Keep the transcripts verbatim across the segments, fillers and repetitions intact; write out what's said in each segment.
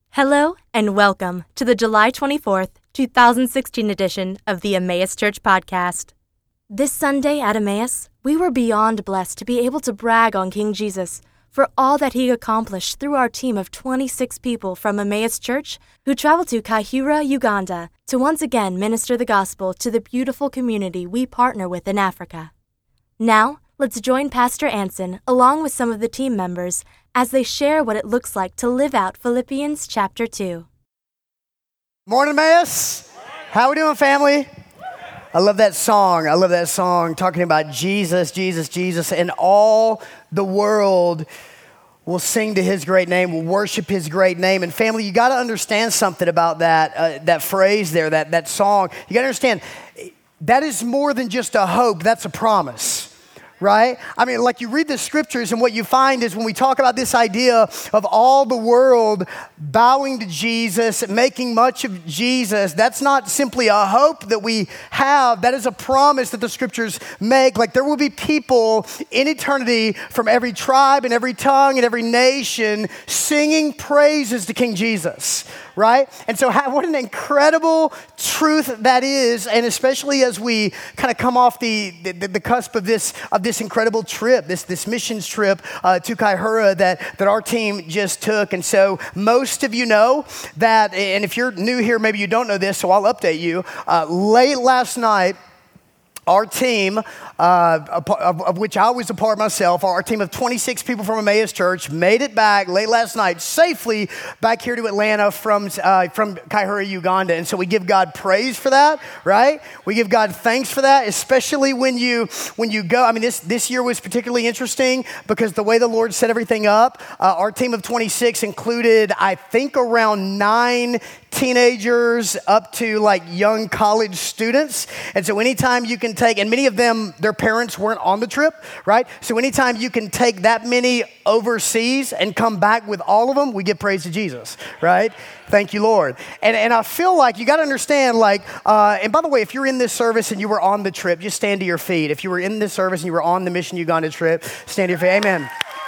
Hello and welcome to the July twenty-fourth, twenty sixteen edition of the Emmaus Church Podcast. This Sunday at Emmaus, we were beyond blessed to be able to brag on King Jesus for all that he accomplished through our team of twenty-six people from Emmaus Church who traveled to Kaihura, Uganda to once again minister the gospel to the beautiful community we partner with in Africa. Now, let's join Pastor Anson along with some of the team members as they share what it looks like to live out Philippians chapter two. Morning, Emmaus. How we doing, family? I love that song. I love that song talking about Jesus, Jesus, Jesus, and all the world will sing to his great name, will worship his great name. And family, you got to understand something about that uh, that phrase there, that, that song. You got to understand, that is more than just a hope. That's a promise. Right? I mean, like you read the scriptures and what you find is when we talk about this idea of all the world bowing to Jesus, making much of Jesus, that's not simply a hope that we have. That is a promise that the scriptures make. Like there will be people in eternity from every tribe and every tongue and every nation singing praises to King Jesus. Right? And so how, what an incredible truth that is, and especially as we kind of come off the, the, the cusp of this of this incredible trip, this, this missions trip uh, to Kaihura that, that our team just took. And so most of you know that, and if you're new here, maybe you don't know this, so I'll update you. Uh, late last night, our team, uh, of, of which I was a part myself, our team of twenty-six people from Emmaus Church made it back late last night safely back here to Atlanta from uh, from Kaihura, Uganda. And so we give God praise for that, right? We give God thanks for that, especially when you when you go. I mean, this this year was particularly interesting because the way the Lord set everything up, uh, our team of twenty-six included, I think, around nine teenagers up to like young college students. And so anytime you can take, and many of them, their parents weren't on the trip, right? So anytime you can take that many overseas and come back with all of them, we give praise to Jesus, right? Thank you, Lord. And and I feel like you got to understand, like, uh, and by the way, if you're in this service and you were on the trip, just stand to your feet. If you were in this service and you were on the Mission Uganda trip, stand to your feet. Amen.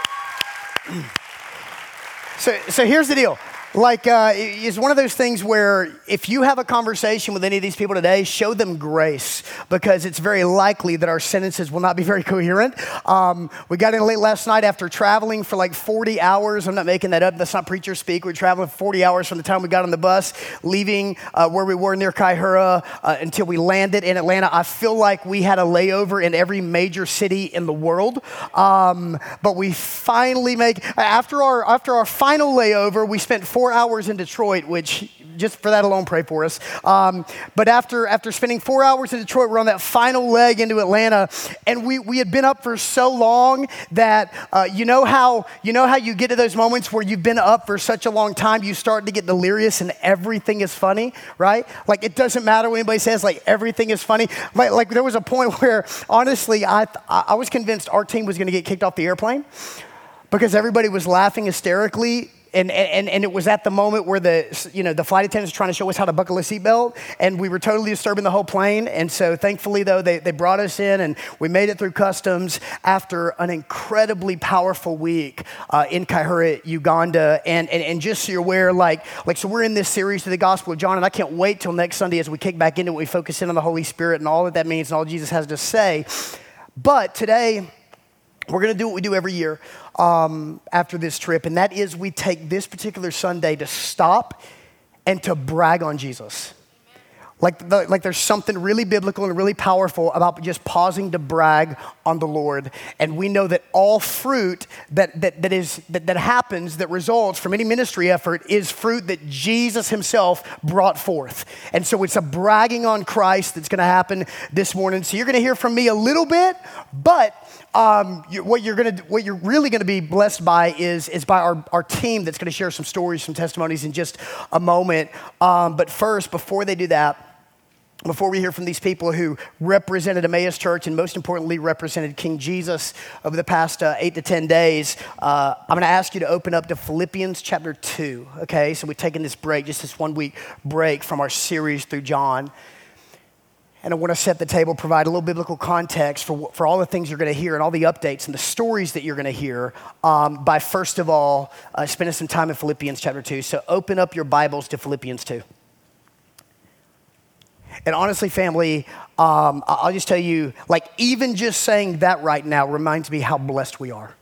So, so here's the deal. Like, uh, it's one of those things where if you have a conversation with any of these people today, show them grace because it's very likely that our sentences will not be very coherent. Um, we got in late last night after traveling for like forty hours. I'm not making that up. That's not preacher speak. We were traveling for forty hours from the time we got on the bus, leaving uh, where we were near Kaihura uh, until we landed in Atlanta. I feel like we had a layover in every major city in the world. Um, but we finally make, after our, after our final layover, we spent four Four hours in Detroit, which just for that alone, pray for us. Um, but after after spending four hours in Detroit, we're on that final leg into Atlanta, and we we had been up for so long that uh, you know how you know how you get to those moments where you've been up for such a long time, you start to get delirious and everything is funny, right? Like it doesn't matter what anybody says, like everything is funny. Like, like there was a point where honestly, I I was convinced our team was going to get kicked off the airplane because everybody was laughing hysterically. And, and and it was at the moment where the you know the flight attendants were trying to show us how to buckle a seatbelt, and we were totally disturbing the whole plane. And so thankfully, though, they, they brought us in, and we made it through customs after an incredibly powerful week uh, in Kaihura, Uganda. And, and and just so you're aware, like like so we're in this series to the Gospel of John, and I can't wait till next Sunday as we kick back into it. We focus in on the Holy Spirit and all that that means and all Jesus has to say. But today, we're going to do what we do every year um, after this trip, and that is we take this particular Sunday to stop and to brag on Jesus. Like, the, like there's something really biblical and really powerful about just pausing to brag on the Lord. And we know that all fruit that that that is that, that happens, that results from any ministry effort is fruit that Jesus himself brought forth. And so it's a bragging on Christ that's going to happen this morning. So you're going to hear from me a little bit, but Um, you, what you're gonna, what you're really gonna be blessed by is is by our, our team that's gonna share some stories, some testimonies in just a moment. Um, but first, before they do that, before we hear from these people who represented Emmaus Church and most importantly represented King Jesus over the past uh, eight to ten days, uh, I'm going to ask you to open up to Philippians chapter two. Okay, so we've taken this break, just this one week break from our series through John. And I want to set the table, provide a little biblical context for, for all the things you're going to hear and all the updates and the stories that you're going to hear um, by, first of all, uh, spending some time in Philippians chapter two. So open up your Bibles to Philippians two. And honestly, family, um, I'll just tell you, like even just saying that right now reminds me how blessed we are.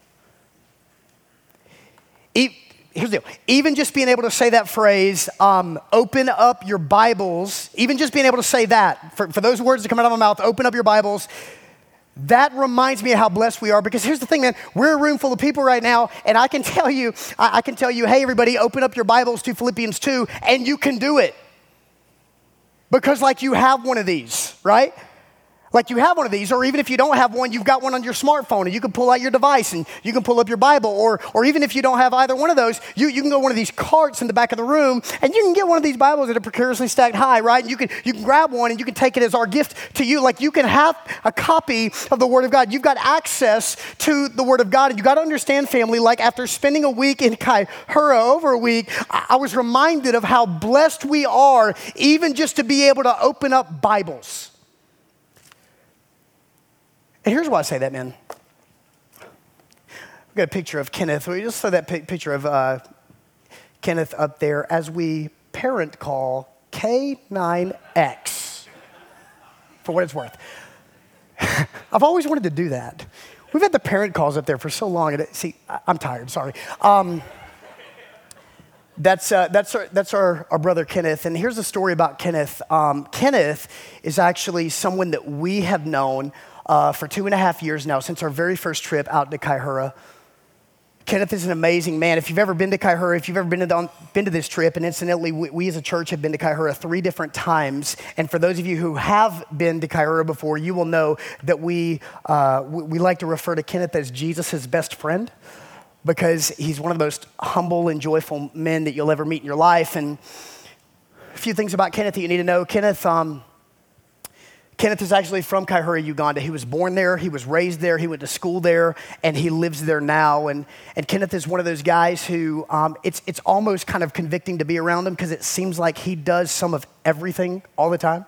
E- Here's the deal. Even just being able to say that phrase, um, open up your Bibles, even just being able to say that, for, for those words to come out of my mouth, open up your Bibles, that reminds me of how blessed we are. Because here's the thing, man, we're a room full of people right now, and I can tell you, I, I can tell you, hey, everybody, open up your Bibles to Philippians two, and you can do it. Because like you have one of these, right? Like you have one of these, or even if you don't have one, you've got one on your smartphone and you can pull out your device and you can pull up your Bible, or or even if you don't have either one of those, you, you can go to one of these carts in the back of the room and you can get one of these Bibles that are precariously stacked high, right? And you can you can grab one and you can take it as our gift to you. Like you can have a copy of the Word of God. You've got access to the Word of God. And you got to understand, family, like after spending a week in Kaihura, over a week, I, I was reminded of how blessed we are even just to be able to open up Bibles. And here's why I say that, man. We've got a picture of Kenneth. We just throw that picture of uh, Kenneth up there as we parent call K nine X, for what it's worth. I've always wanted to do that. We've had the parent calls up there for so long. And it, see, I'm tired, sorry. Um, That's uh, that's our, that's our, our brother Kenneth. And here's the story about Kenneth. Um, Kenneth is actually someone that we have known uh, for two and a half years now, since our very first trip out to Kaihura. Kenneth is an amazing man. If you've ever been to Kaihura, if you've ever been to, the, been to this trip, and incidentally, we, we as a church have been to Kaihura three different times. And for those of you who have been to Kaihura before, you will know that we, uh, we, we like to refer to Kenneth as Jesus' best friend, because he's one of the most humble and joyful men that you'll ever meet in your life. And a few things about Kenneth that you need to know. Kenneth, um, Kenneth is actually from Kaihura, Uganda. He was born there, he was raised there, he went to school there, and he lives there now. And, and Kenneth is one of those guys who, um, it's, it's almost kind of convicting to be around him, because it seems like he does some of everything all the time.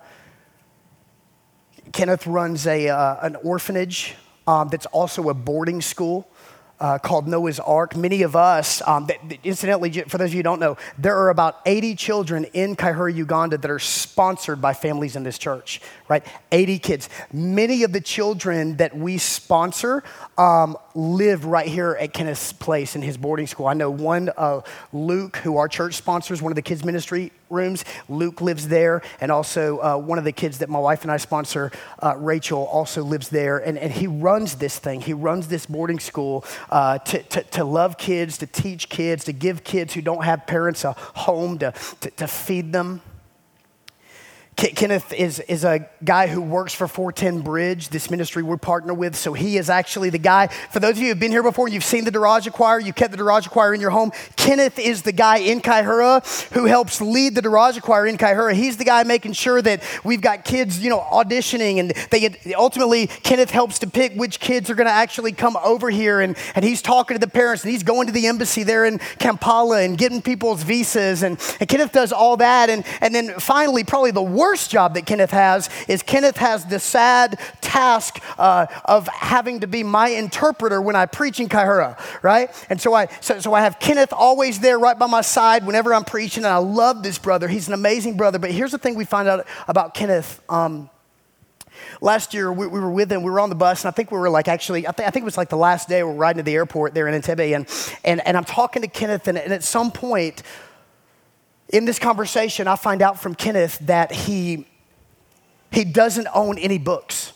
Kenneth runs a uh, an orphanage um, that's also a boarding school. Uh, called Noah's Ark. Many of us, um, that, incidentally, for those of you who don't know, there are about eighty children in Kaihura, Uganda that are sponsored by families in this church, right? eighty kids. Many of the children that we sponsor um, live right here at Kenneth's place in his boarding school. I know one, uh, Luke, who our church sponsors, one of the kids' ministry rooms. Luke lives there, and also uh, one of the kids that my wife and I sponsor, uh, Rachel, also lives there, and, and he runs this thing. He runs this boarding school uh, to, to, to love kids, to teach kids, to give kids who don't have parents a home to, to, to feed them. Kenneth is, is a guy who works for four ten Bridge, this ministry we're partnered with. So he is actually the guy. For those of you who have been here before, you've seen the Daraja Choir, you kept the Daraja Choir in your home. Kenneth is the guy in Kaihura who helps lead the Daraja Choir in Kaihura. He's the guy making sure that we've got kids, you know, auditioning, and they get, ultimately Kenneth helps to pick which kids are going to actually come over here, and, and he's talking to the parents, and he's going to the embassy there in Kampala and getting people's visas, and, and Kenneth does all that. And, and then finally, probably the worst worst job that Kenneth has is Kenneth has the sad task uh, of having to be my interpreter when I preach in Kaihura, right? And so I so, so I have Kenneth always there right by my side whenever I'm preaching, and I love this brother. He's an amazing brother. But here's the thing we find out about Kenneth. Um, Last year, we, we were with him. We were on the bus, and I think we were like actually, I, th- I think it was like the last day we were riding to the airport there in Entebbe, and, and, and I'm talking to Kenneth, and, and at some point in this conversation, I find out from Kenneth that he, he doesn't own any books.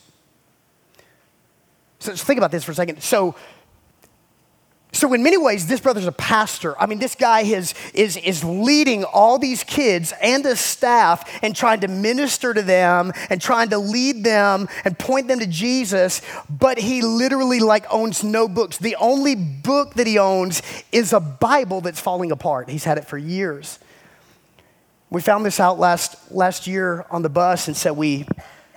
So just think about this for a second. So, so in many ways, this brother's a pastor. I mean, this guy is, is, is leading all these kids and the staff and trying to minister to them and trying to lead them and point them to Jesus, but he literally like owns no books. The only book that he owns is a Bible that's falling apart. He's had it for years. We found this out last last year on the bus, and so we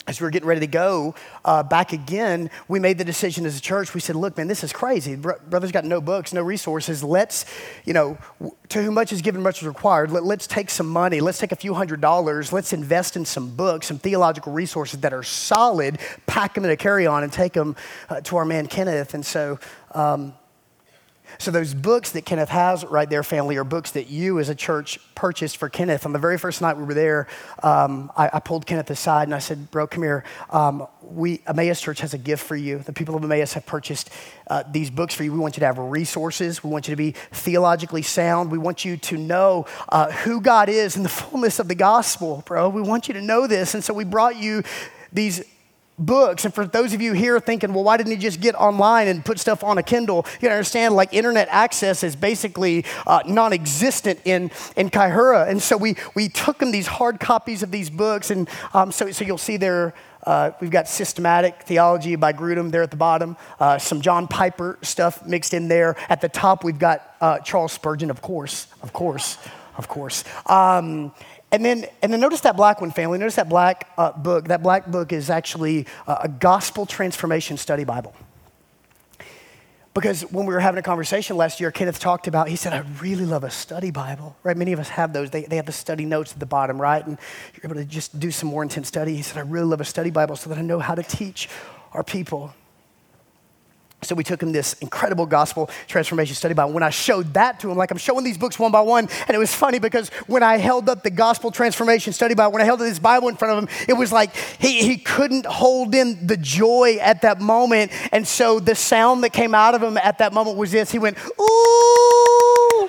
as we were getting ready to go uh, back again, we made the decision as a church. We said, look, man, this is crazy. Bro- brother's got no books, no resources. Let's, you know, to whom much is given, much is required. Let, let's take some money. Let's take a few hundred dollars. Let's invest in some books, some theological resources that are solid, pack them in a carry-on and take them uh, to our man Kenneth. And so... Um, So those books that Kenneth has right there, family, are books that you as a church purchased for Kenneth. On the very first night we were there, um, I, I pulled Kenneth aside and I said, bro, come here. Um, we, Emmaus Church has a gift for you. The people of Emmaus have purchased uh, these books for you. We want you to have resources. We want you to be theologically sound. We want you to know uh, who God is in the fullness of the gospel, bro. We want you to know this. And so we brought you these books. And for those of you here thinking, well, why didn't he just get online and put stuff on a Kindle? You gotta understand, like, internet access is basically uh, non-existent in, in Kaihura. And so we we took them these hard copies of these books. And um, so, so you'll see there, uh, we've got Systematic Theology by Grudem there at the bottom, uh, some John Piper stuff mixed in there. At the top, we've got uh, Charles Spurgeon, of course, of course, of course. Um, And then, and then notice that black one, family. Notice that black uh, book. That black book is actually uh, a gospel transformation study Bible. Because when we were having a conversation last year, Kenneth talked about, he said, I really love a study Bible, right? Many of us have those. They, they have the study notes at the bottom, right? And you're able to just do some more intense study. He said, I really love a study Bible so that I know how to teach our people. So we took him this incredible gospel transformation study Bible. When I showed that to him, like I'm showing these books one by one, and it was funny because when I held up the gospel transformation study Bible, when I held up this Bible in front of him, it was like he, he couldn't hold in the joy at that moment. And so the sound that came out of him at that moment was this. He went, ooh.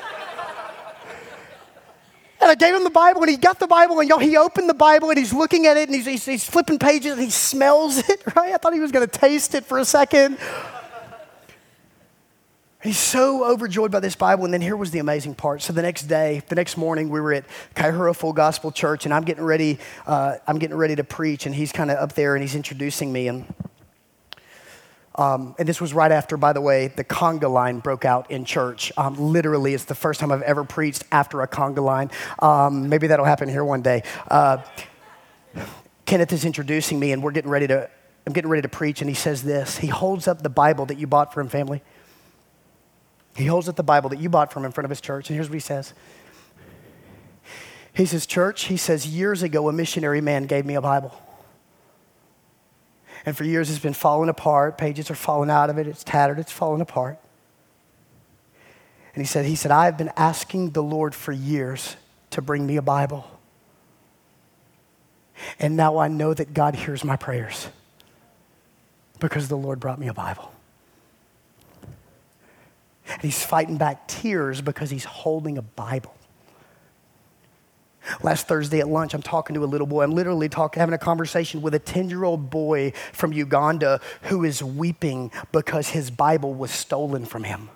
And I gave him the Bible, and he got the Bible, and y'all, he opened the Bible, and he's looking at it, and he's, he's, he's flipping pages, and he smells it, right? I thought he was going to taste it for a second. He's so overjoyed by this Bible. And then here was the amazing part. So the next day, the next morning, we were at Kaihura Full Gospel Church, and I'm getting ready. Uh, I'm getting ready to preach, and he's kind of up there, and he's introducing me. And um, and this was right after, by the way, the conga line broke out in church. Um, literally, it's the first time I've ever preached after a conga line. Um, maybe that'll happen here one day. Uh, Kenneth is introducing me, and we're getting ready to. I'm getting ready to preach, and he says this. He holds up the Bible that you bought for him, family. He holds up the Bible that you bought from him in front of his church, and here's what he says. He says, church, he says, years ago, a missionary man gave me a Bible. And for years, it's been falling apart. Pages are falling out of it. It's tattered. It's falling apart. And he said, he said, I've been asking the Lord for years to bring me a Bible. And now I know that God hears my prayers because the Lord brought me a Bible. And he's fighting back tears because he's holding a Bible. Last Thursday at lunch, I'm talking to a little boy. I'm literally talking, having a conversation with a ten-year-old boy from Uganda who is weeping because his Bible was stolen from him.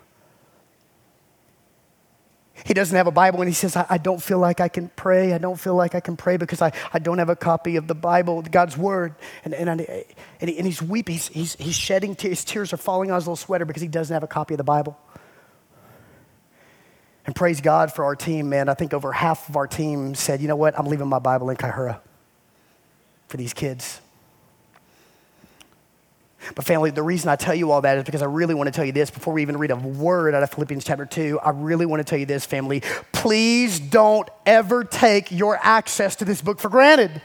He doesn't have a Bible, and he says, I, I don't feel like I can pray. I don't feel like I can pray because I, I don't have a copy of the Bible, God's Word. And, and, I, and, he, and he's weeping. He's, he's, he's shedding tears. His tears are falling on his little sweater because he doesn't have a copy of the Bible. And praise God for our team, man. I think over half of our team said, you know what? I'm leaving my Bible in Kaihura for these kids. But family, the reason I tell you all that is because I really want to tell you this before we even read a word out of Philippians chapter two. I really want to tell you this, family. Please don't ever take your access to this book for granted.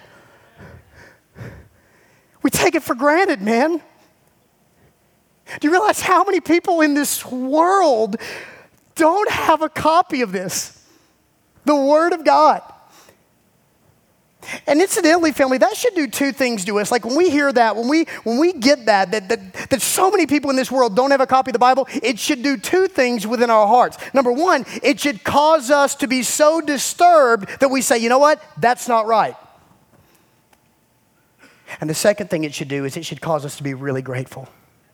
We take it for granted, man. Do you realize how many people in this world don't have a copy of this? The Word of God. And incidentally, family, that should do two things to us. Like when we hear that, when we when we get that, that, that, that so many people in this world don't have a copy of the Bible, it should do two things within our hearts. Number one, it should cause us to be so disturbed that we say, you know what, that's not right. And the second thing it should do is it should cause us to be really grateful.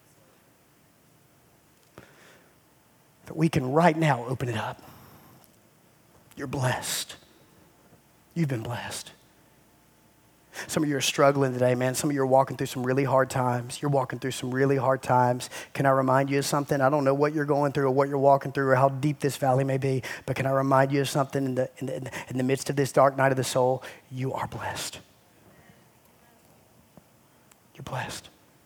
That we can right now open it up. You're blessed. You've been blessed. Some of you are struggling today, man. Some of you are walking through some really hard times. You're walking through some really hard times. Can I remind you of something? I don't know what you're going through or what you're walking through or how deep this valley may be, but can I remind you of something? In the, in the, in the midst of this dark night of the soul, you are blessed. You're blessed.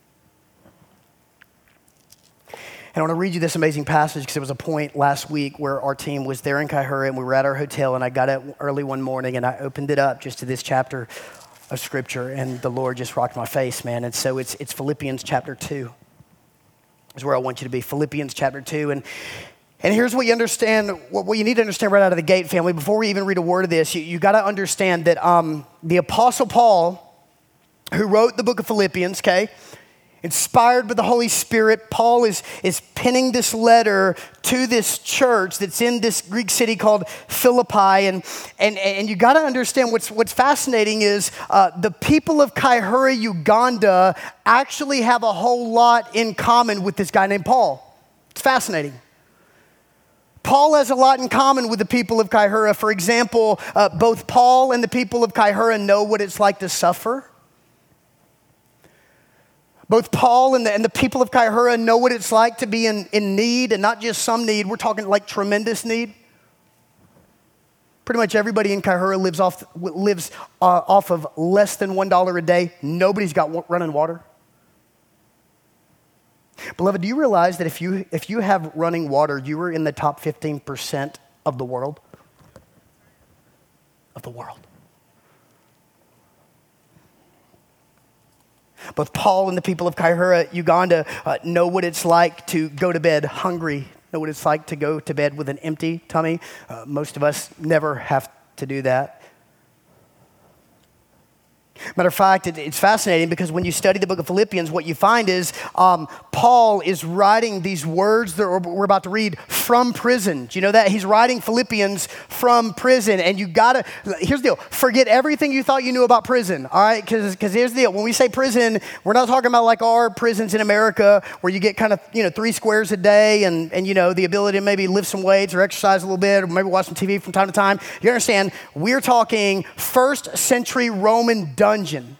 And I want to read you this amazing passage because there was a point last week where our team was there in Kaihura and we were at our hotel, and I got up early one morning and I opened it up just to this chapter of scripture, and the Lord just rocked my face, man. And so it's it's Philippians chapter two is where I want you to be. Philippians chapter two. And and here's what you understand, what, what you need to understand right out of the gate, family. Before we even read a word of this, you, you got to understand that um, the Apostle Paul, who wrote the book of Philippians, okay, inspired by the Holy Spirit, Paul is, is penning this letter to this church that's in this Greek city called Philippi. And, and, and you got to understand what's, what's fascinating is uh, the people of Kaihura, Uganda, actually have a whole lot in common with this guy named Paul. It's fascinating. Paul has a lot in common with the people of Kaihura. For example, uh, both Paul and the people of Kaihura know what it's like to suffer. Both Paul and the, and the people of Kaihura know what it's like to be in, in need, and not just some need. We're talking like tremendous need. Pretty much everybody in Kaihura lives off lives uh, off of less than one dollar a day. Nobody's got running water. Beloved, do you realize that if you if you have running water, you are in the top fifteen percent of the world? Of the world. Both Paul and the people of Kaihura, Uganda, uh, know what it's like to go to bed hungry, know what it's like to go to bed with an empty tummy. Uh, most of us never have to do that. Matter of fact, it, it's fascinating because when you study the book of Philippians, what you find is um, Paul is writing these words that we're about to read from prison. Do you know that? He's writing Philippians from prison. And you gotta, here's the deal, forget everything you thought you knew about prison, all right? Because here's the deal, when we say prison, we're not talking about like our prisons in America where you get kind of, you know, three squares a day and, and you know, the ability to maybe lift some weights or exercise a little bit or maybe watch some T V from time to time. You understand? We're talking first century Roman dungeon.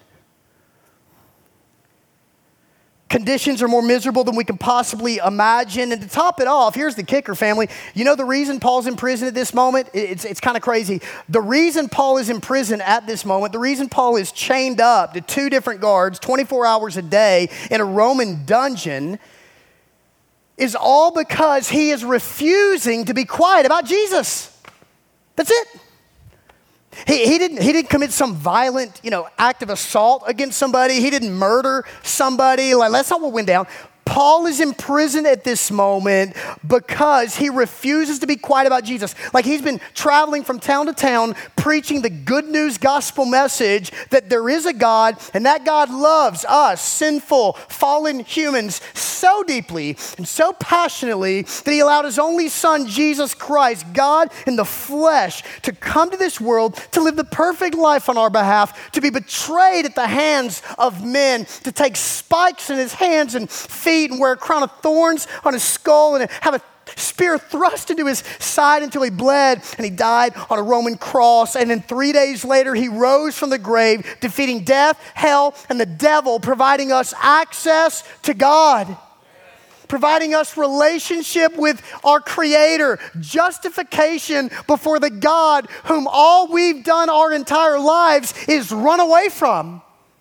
Conditions are more miserable than we can possibly imagine. And to top it off, here's the kicker, family. You know the reason Paul's in prison at this moment? It's, it's kind of crazy. The reason Paul is in prison at this moment, the reason Paul is chained up to two different guards twenty-four hours a day in a Roman dungeon is all because he is refusing to be quiet about Jesus. That's it. He, he, didn't, he didn't commit some violent, you know, act of assault against somebody. He didn't murder somebody. Like, that's not what went down. Paul is in prison at this moment because he refuses to be quiet about Jesus. Like he's been traveling from town to town preaching the good news gospel message that there is a God and that God loves us, sinful, fallen humans, so deeply and so passionately that he allowed his only son, Jesus Christ, God in the flesh, to come to this world, to live the perfect life on our behalf, to be betrayed at the hands of men, to take spikes in his hands and feet and wear a crown of thorns on his skull and have a spear thrust into his side until he bled, and he died on a Roman cross. And then three days later, he rose from the grave, defeating death, hell, and the devil, providing us access to God, providing us relationship with our Creator, justification before the God whom all we've done our entire lives is run away from.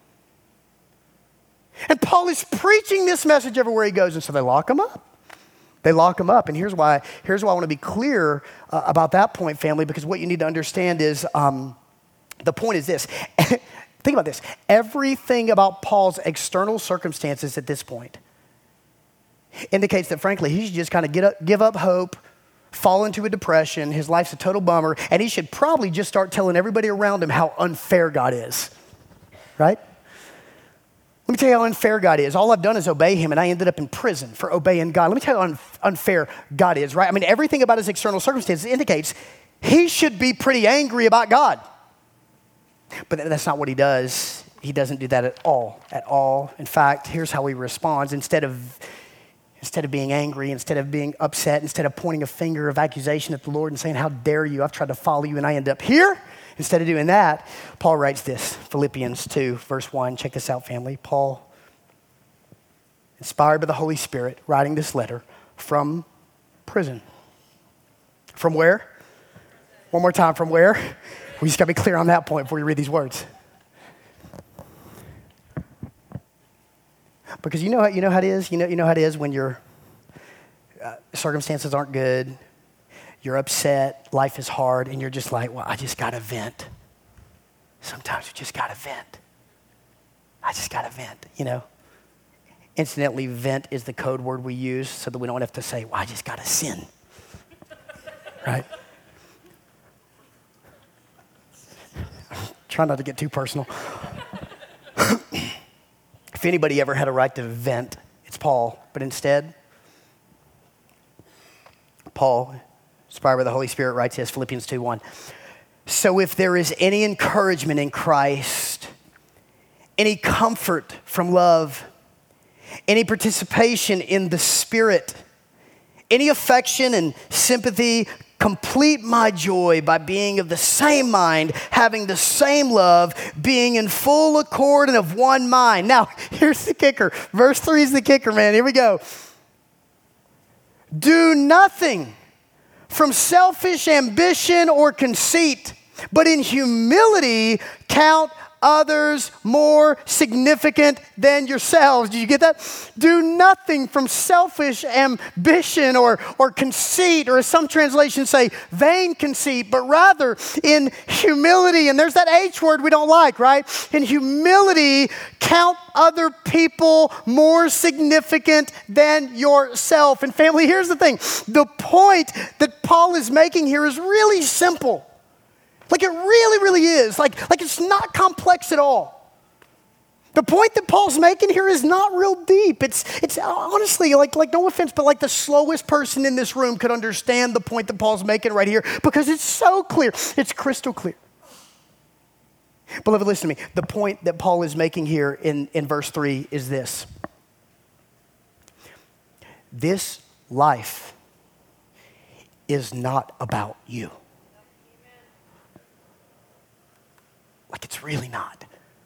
And Paul is preaching this message everywhere he goes, and so they lock him up. They lock him up, and here's why. Here's why I want to be clear uh, about that point, family, because what you need to understand is um, the point is this. Think about this. Everything about Paul's external circumstances at this point indicates that, frankly, he should just kind of get up, give up hope, fall into a depression. His life's a total bummer, and he should probably just start telling everybody around him how unfair God is, right? Let me tell you how unfair God is. All I've done is obey him, and I ended up in prison for obeying God. Let me tell you how un- unfair God is, right? I mean, everything about his external circumstances indicates he should be pretty angry about God. But that's not what he does. He doesn't do that at all, at all. In fact, here's how he responds. Instead of, instead of being angry, instead of being upset, instead of pointing a finger of accusation at the Lord and saying, how dare you, I've tried to follow you and I end up here. Instead of doing that, Paul writes this, Philippians two, verse one. Check this out, family. Paul, inspired by the Holy Spirit, writing this letter from prison. From where? One more time, from where? We just got to be clear on that point before we read these words. Because you know how, you know how it is? You know, you know how it is when your uh, circumstances aren't good, you're upset, life is hard, and you're just like, well, I just got to vent. Sometimes you just got to vent. I just got to vent, you know? Incidentally, vent is the code word we use so that we don't have to say, well, I just got to sin. Right? Try not to get too personal. If anybody ever had a right to vent, it's Paul. But instead, Paul, inspired by the Holy Spirit, writes this, Philippians two one. So if there is any encouragement in Christ, any comfort from love, any participation in the Spirit, any affection and sympathy, complete my joy by being of the same mind, having the same love, being in full accord and of one mind. Now, here's the kicker. Verse three is the kicker, man. Here we go. Do nothing from selfish ambition or conceit, but in humility count others more significant than yourselves. Did you get that? Do nothing from selfish ambition or, or conceit, or as some translations say, vain conceit, but rather in humility. And there's that H word we don't like, right? In humility, count other people more significant than yourself. And family, here's the thing. The point that Paul is making here is really simple. Like it really, really is. Like, like it's not complex at all. The point that Paul's making here is not real deep. It's, it's honestly, like, like no offense, but like the slowest person in this room could understand the point that Paul's making right here because it's so clear. It's crystal clear. Beloved, listen to me. The point that Paul is making here in, in verse three is this. This life is not about you. Like it's really not.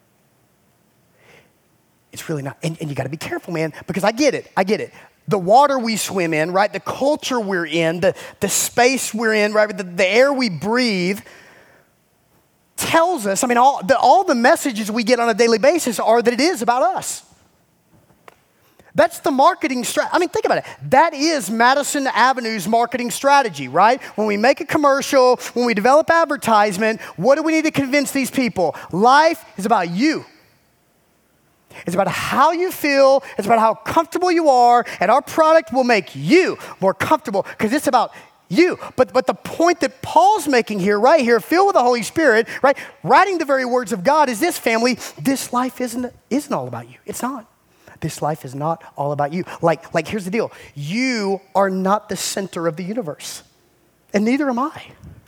It's really not. And, and you got to be careful, man, because I get it. I get it. The water we swim in, right? The culture we're in, the, the space we're in, right? The, the air we breathe tells us, I mean, all the, all the messages we get on a daily basis are that it is about us. That's the marketing strategy. I mean, think about it. That is Madison Avenue's marketing strategy, right? When we make a commercial, when we develop advertisement, what do we need to convince these people? Life is about you. It's about how you feel. It's about how comfortable you are. And our product will make you more comfortable because it's about you. But, but the point that Paul's making here, right here, filled with the Holy Spirit, right, writing the very words of God is this, family. This life isn't, isn't all about you. It's not. This life is not all about you. Like, like, here's the deal. You are not the center of the universe, and neither am I.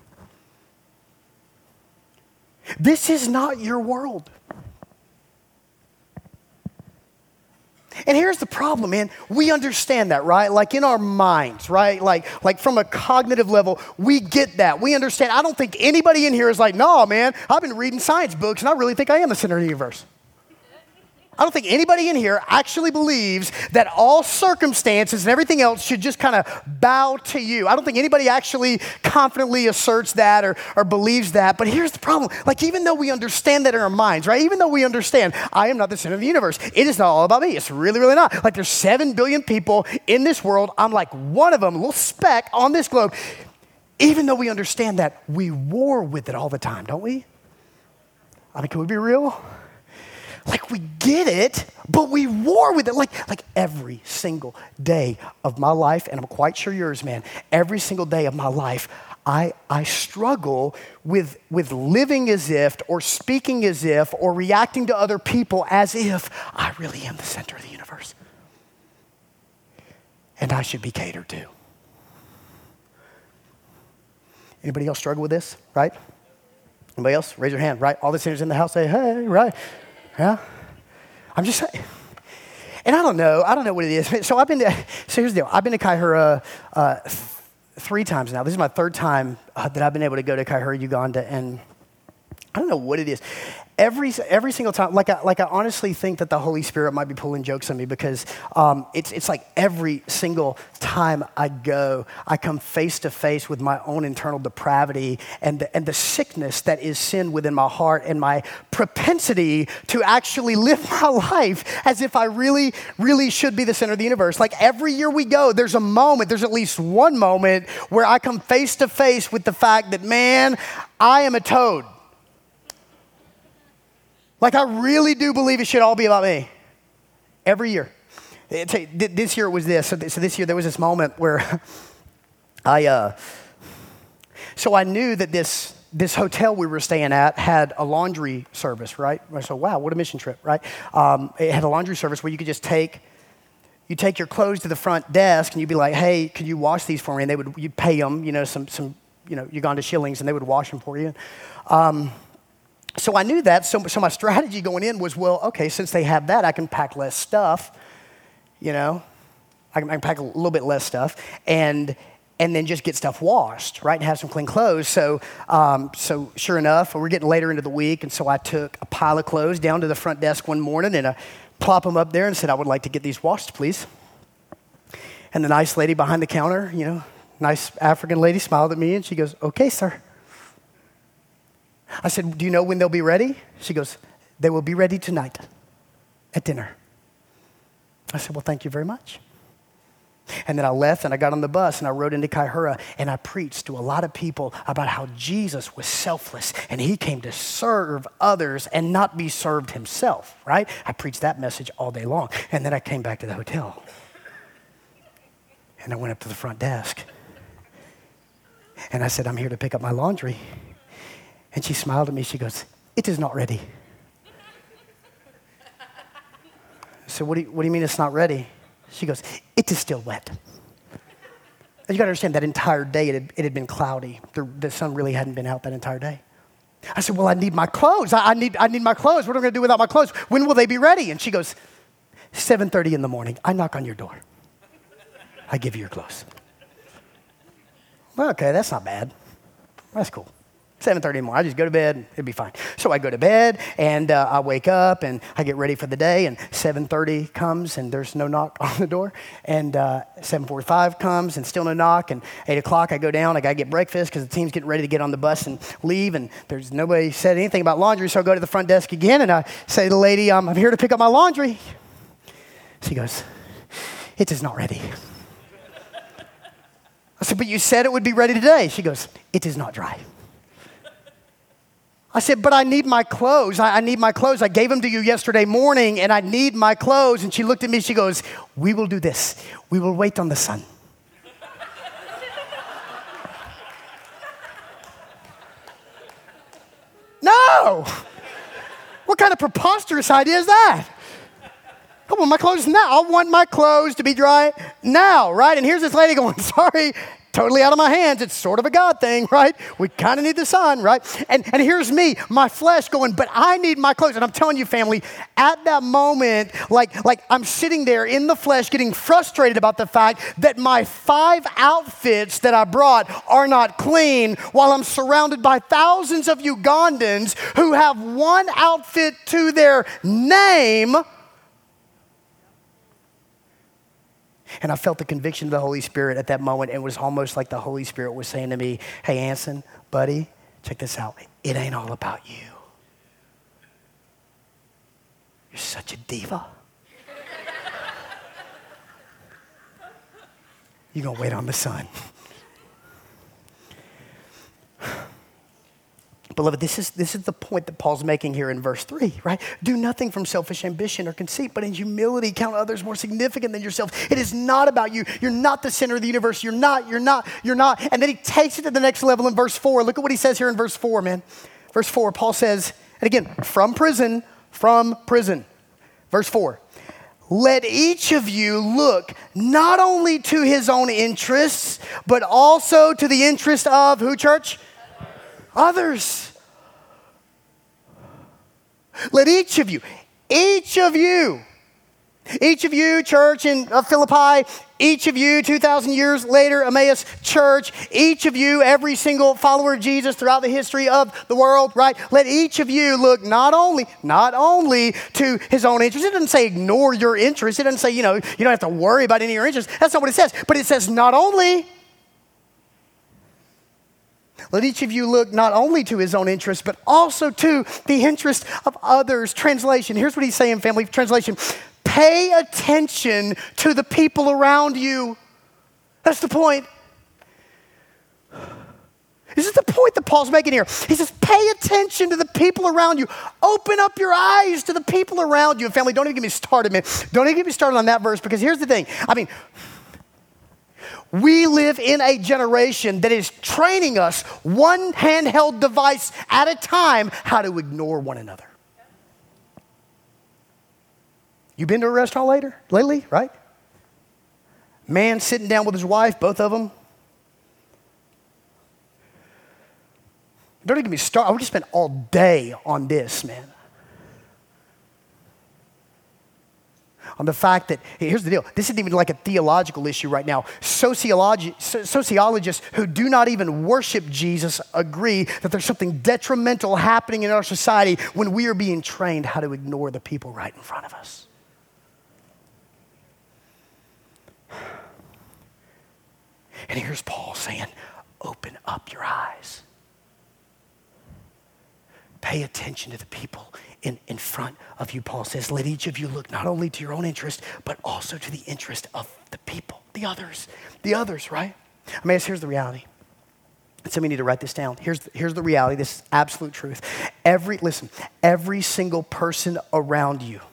This is not your world. And here's the problem, man. We understand that, right? Like in our minds, right? Like, like from a cognitive level, we get that. We understand. I don't think anybody in here is like, no, man, I've been reading science books, and I really think I am the center of the universe. I don't think anybody in here actually believes that all circumstances and everything else should just kind of bow to you. I don't think anybody actually confidently asserts that or, or believes that. But here's the problem. Like, even though we understand that in our minds, right? Even though we understand, I am not the center of the universe. It is not all about me. It's really, really not. Like, there's seven billion people in this world. I'm like one of them, a little speck on this globe. Even though we understand that, we war with it all the time, don't we? I mean, can we be real? Like we get it, but we war with it. Like, like every single day of my life, and I'm quite sure yours, man, every single day of my life, I, I struggle with, with living as if, or speaking as if, or reacting to other people as if I really am the center of the universe. And I should be catered to. Anybody else struggle with this, right? Anybody else? Raise your hand, right? All the sinners in the house say, hey, right? Yeah, I'm just saying. And I don't know. I don't know what it is. So I've been to, so here's the deal. I've been to Kaihura uh, th- three times now. This is my third time uh, that I've been able to go to Kaihura, Uganda. And I don't know what it is. every every single time, like I, like I honestly think that the Holy Spirit might be pulling jokes on me because um, it's it's like every single time I go, I come face to face with my own internal depravity and the, and the sickness that is sin within my heart and my propensity to actually live my life as if I really, really should be the center of the universe. Like every year we go, there's a moment, there's at least one moment where I come face to face with the fact that, man, I am a toad. Like I really do believe it should all be about me. Every year. This year it was this. So this year there was this moment where I, uh, so I knew that this this hotel we were staying at had a laundry service, right? So wow, what a mission trip, right? Um, it had a laundry service where you could just take, you take your clothes to the front desk and you'd be like, hey, could you wash these for me? And they would, you'd pay them, you know, some some you know Uganda shillings, and they would wash them for you. Um, So I knew that, so, so my strategy going in was, well, okay, since they have that, I can pack less stuff, you know, I can, I can pack a little bit less stuff, and and then just get stuff washed, right, and have some clean clothes. So, um, so sure enough, we're getting later into the week, and so I took a pile of clothes down to the front desk one morning, and I plop them up there and said, I would like to get these washed, please. And the nice lady behind the counter, you know, nice African lady smiled at me, and she goes, okay, sir. I said, do you know when they'll be ready? She goes, they will be ready tonight at dinner. I said, well, thank you very much. And then I left and I got on the bus and I rode into Kaihura and I preached to a lot of people about how Jesus was selfless and he came to serve others and not be served himself, right? I preached that message all day long. And then I came back to the hotel and I went up to the front desk and I said, I'm here to pick up my laundry. And she smiled at me. She goes, it is not ready. So what do you, what do you mean it's not ready? She goes, it is still wet. And you got to understand that entire day it had, it had been cloudy. The, the sun really hadn't been out that entire day. I said, well, I need my clothes. I, I need I need my clothes. What am I going to do without my clothes? When will they be ready? And she goes, seven thirty in the morning. I knock on your door. I give you your clothes. Well, okay, that's not bad. That's cool. seven thirty in the morning. I just go to bed, it'll be fine. So I go to bed, and uh, I wake up, and I get ready for the day, and seven thirty comes, and there's no knock on the door, and uh, seven forty-five comes, and still no knock, and eight o'clock I go down, I gotta get breakfast, because the team's getting ready to get on the bus and leave, and there's nobody said anything about laundry, so I go to the front desk again, and I say to the lady, um, I'm here to pick up my laundry. She goes, it is not ready. I said, but you said it would be ready today. She goes, it is not dry. I said, but I need my clothes. I, I need my clothes. I gave them to you yesterday morning, and I need my clothes. And she looked at me, she goes, we will do this. We will wait on the sun. No! What kind of preposterous idea is that? I want my clothes now. I want my clothes to be dry now, right? And here's this lady going, sorry, totally out of my hands. It's sort of a God thing, right? We kind of need the sun, right? And, and here's me, my flesh going, but I need my clothes. And I'm telling you, family, at that moment, like, like I'm sitting there in the flesh getting frustrated about the fact that my five outfits that I brought are not clean while I'm surrounded by thousands of Ugandans who have one outfit to their name. And I felt the conviction of the Holy Spirit at that moment. It was almost like the Holy Spirit was saying to me, hey, Anson, buddy, check this out. It ain't all about you. You're such a diva. You're going to wait on the sun. Beloved, this is, this is the point that Paul's making here in verse three, right? Do nothing from selfish ambition or conceit, but in humility count others more significant than yourself. It is not about you. You're not the center of the universe. You're not, you're not, you're not. And then he takes it to the next level in verse four. Look at what he says here in verse four, man. Verse four, Paul says, and again, from prison, from prison. Verse four, let each of you look not only to his own interests, but also to the interest of who, church? Others. Let each of you, each of you, each of you, church in uh, Philippi, each of you, two thousand years later, Emmaus Church, each of you, every single follower of Jesus throughout the history of the world, right? Let each of you look not only, not only to his own interest. It doesn't say ignore your interest. It doesn't say, you know, you don't have to worry about any of your interests. That's not what it says. But it says not only. Let each of you look not only to his own interest, but also to the interest of others. Translation, here's what he's saying, family. Translation, pay attention to the people around you. That's the point. This is the point that Paul's making here. He says, pay attention to the people around you. Open up your eyes to the people around you. And family, don't even get me started, man. Don't even get me started on that verse, because here's the thing. I mean, we live in a generation that is training us one handheld device at a time how to ignore one another. You been to a restaurant later, lately, right? Man sitting down with his wife, both of them. Don't even get me started. I would just spend all day on this, man. On the fact that, here's the deal, this isn't even like a theological issue right now. Sociologi- sociologists who do not even worship Jesus agree that there's something detrimental happening in our society when we are being trained how to ignore the people right in front of us. And here's Paul saying, open up your eyes. Pay attention to the people in, in front of you. Paul says, let each of you look not only to your own interest, but also to the interest of the people, the others, the others, right? I mean, here's the reality. And some of you need to write this down. Here's the, here's the reality. This is absolute truth. Every, listen, every single person around you,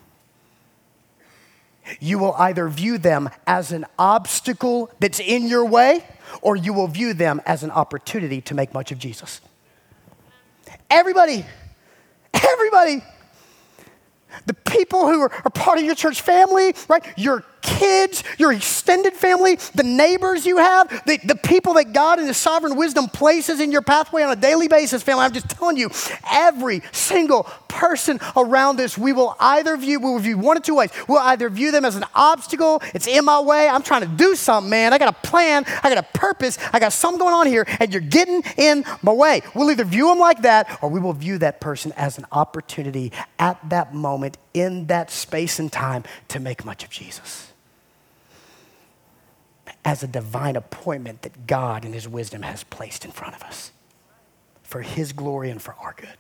you will either view them as an obstacle that's in your way, or you will view them as an opportunity to make much of Jesus. Everybody, everybody. The people who are, are part of your church family, right? Your kids, your extended family, the neighbors you have, the, the people that God in his sovereign wisdom places in your pathway on a daily basis, family. I'm just telling you, every single person around us, we will either view, we will view one of two ways. We'll either view them as an obstacle, it's in my way, I'm trying to do something, man. I got a plan, I got a purpose, I got something going on here, and you're getting in my way. We'll either view them like that, or we will view that person as an opportunity at that moment, in that space and time, to make much of Jesus. As a divine appointment that God in his wisdom has placed in front of us for his glory and for our good.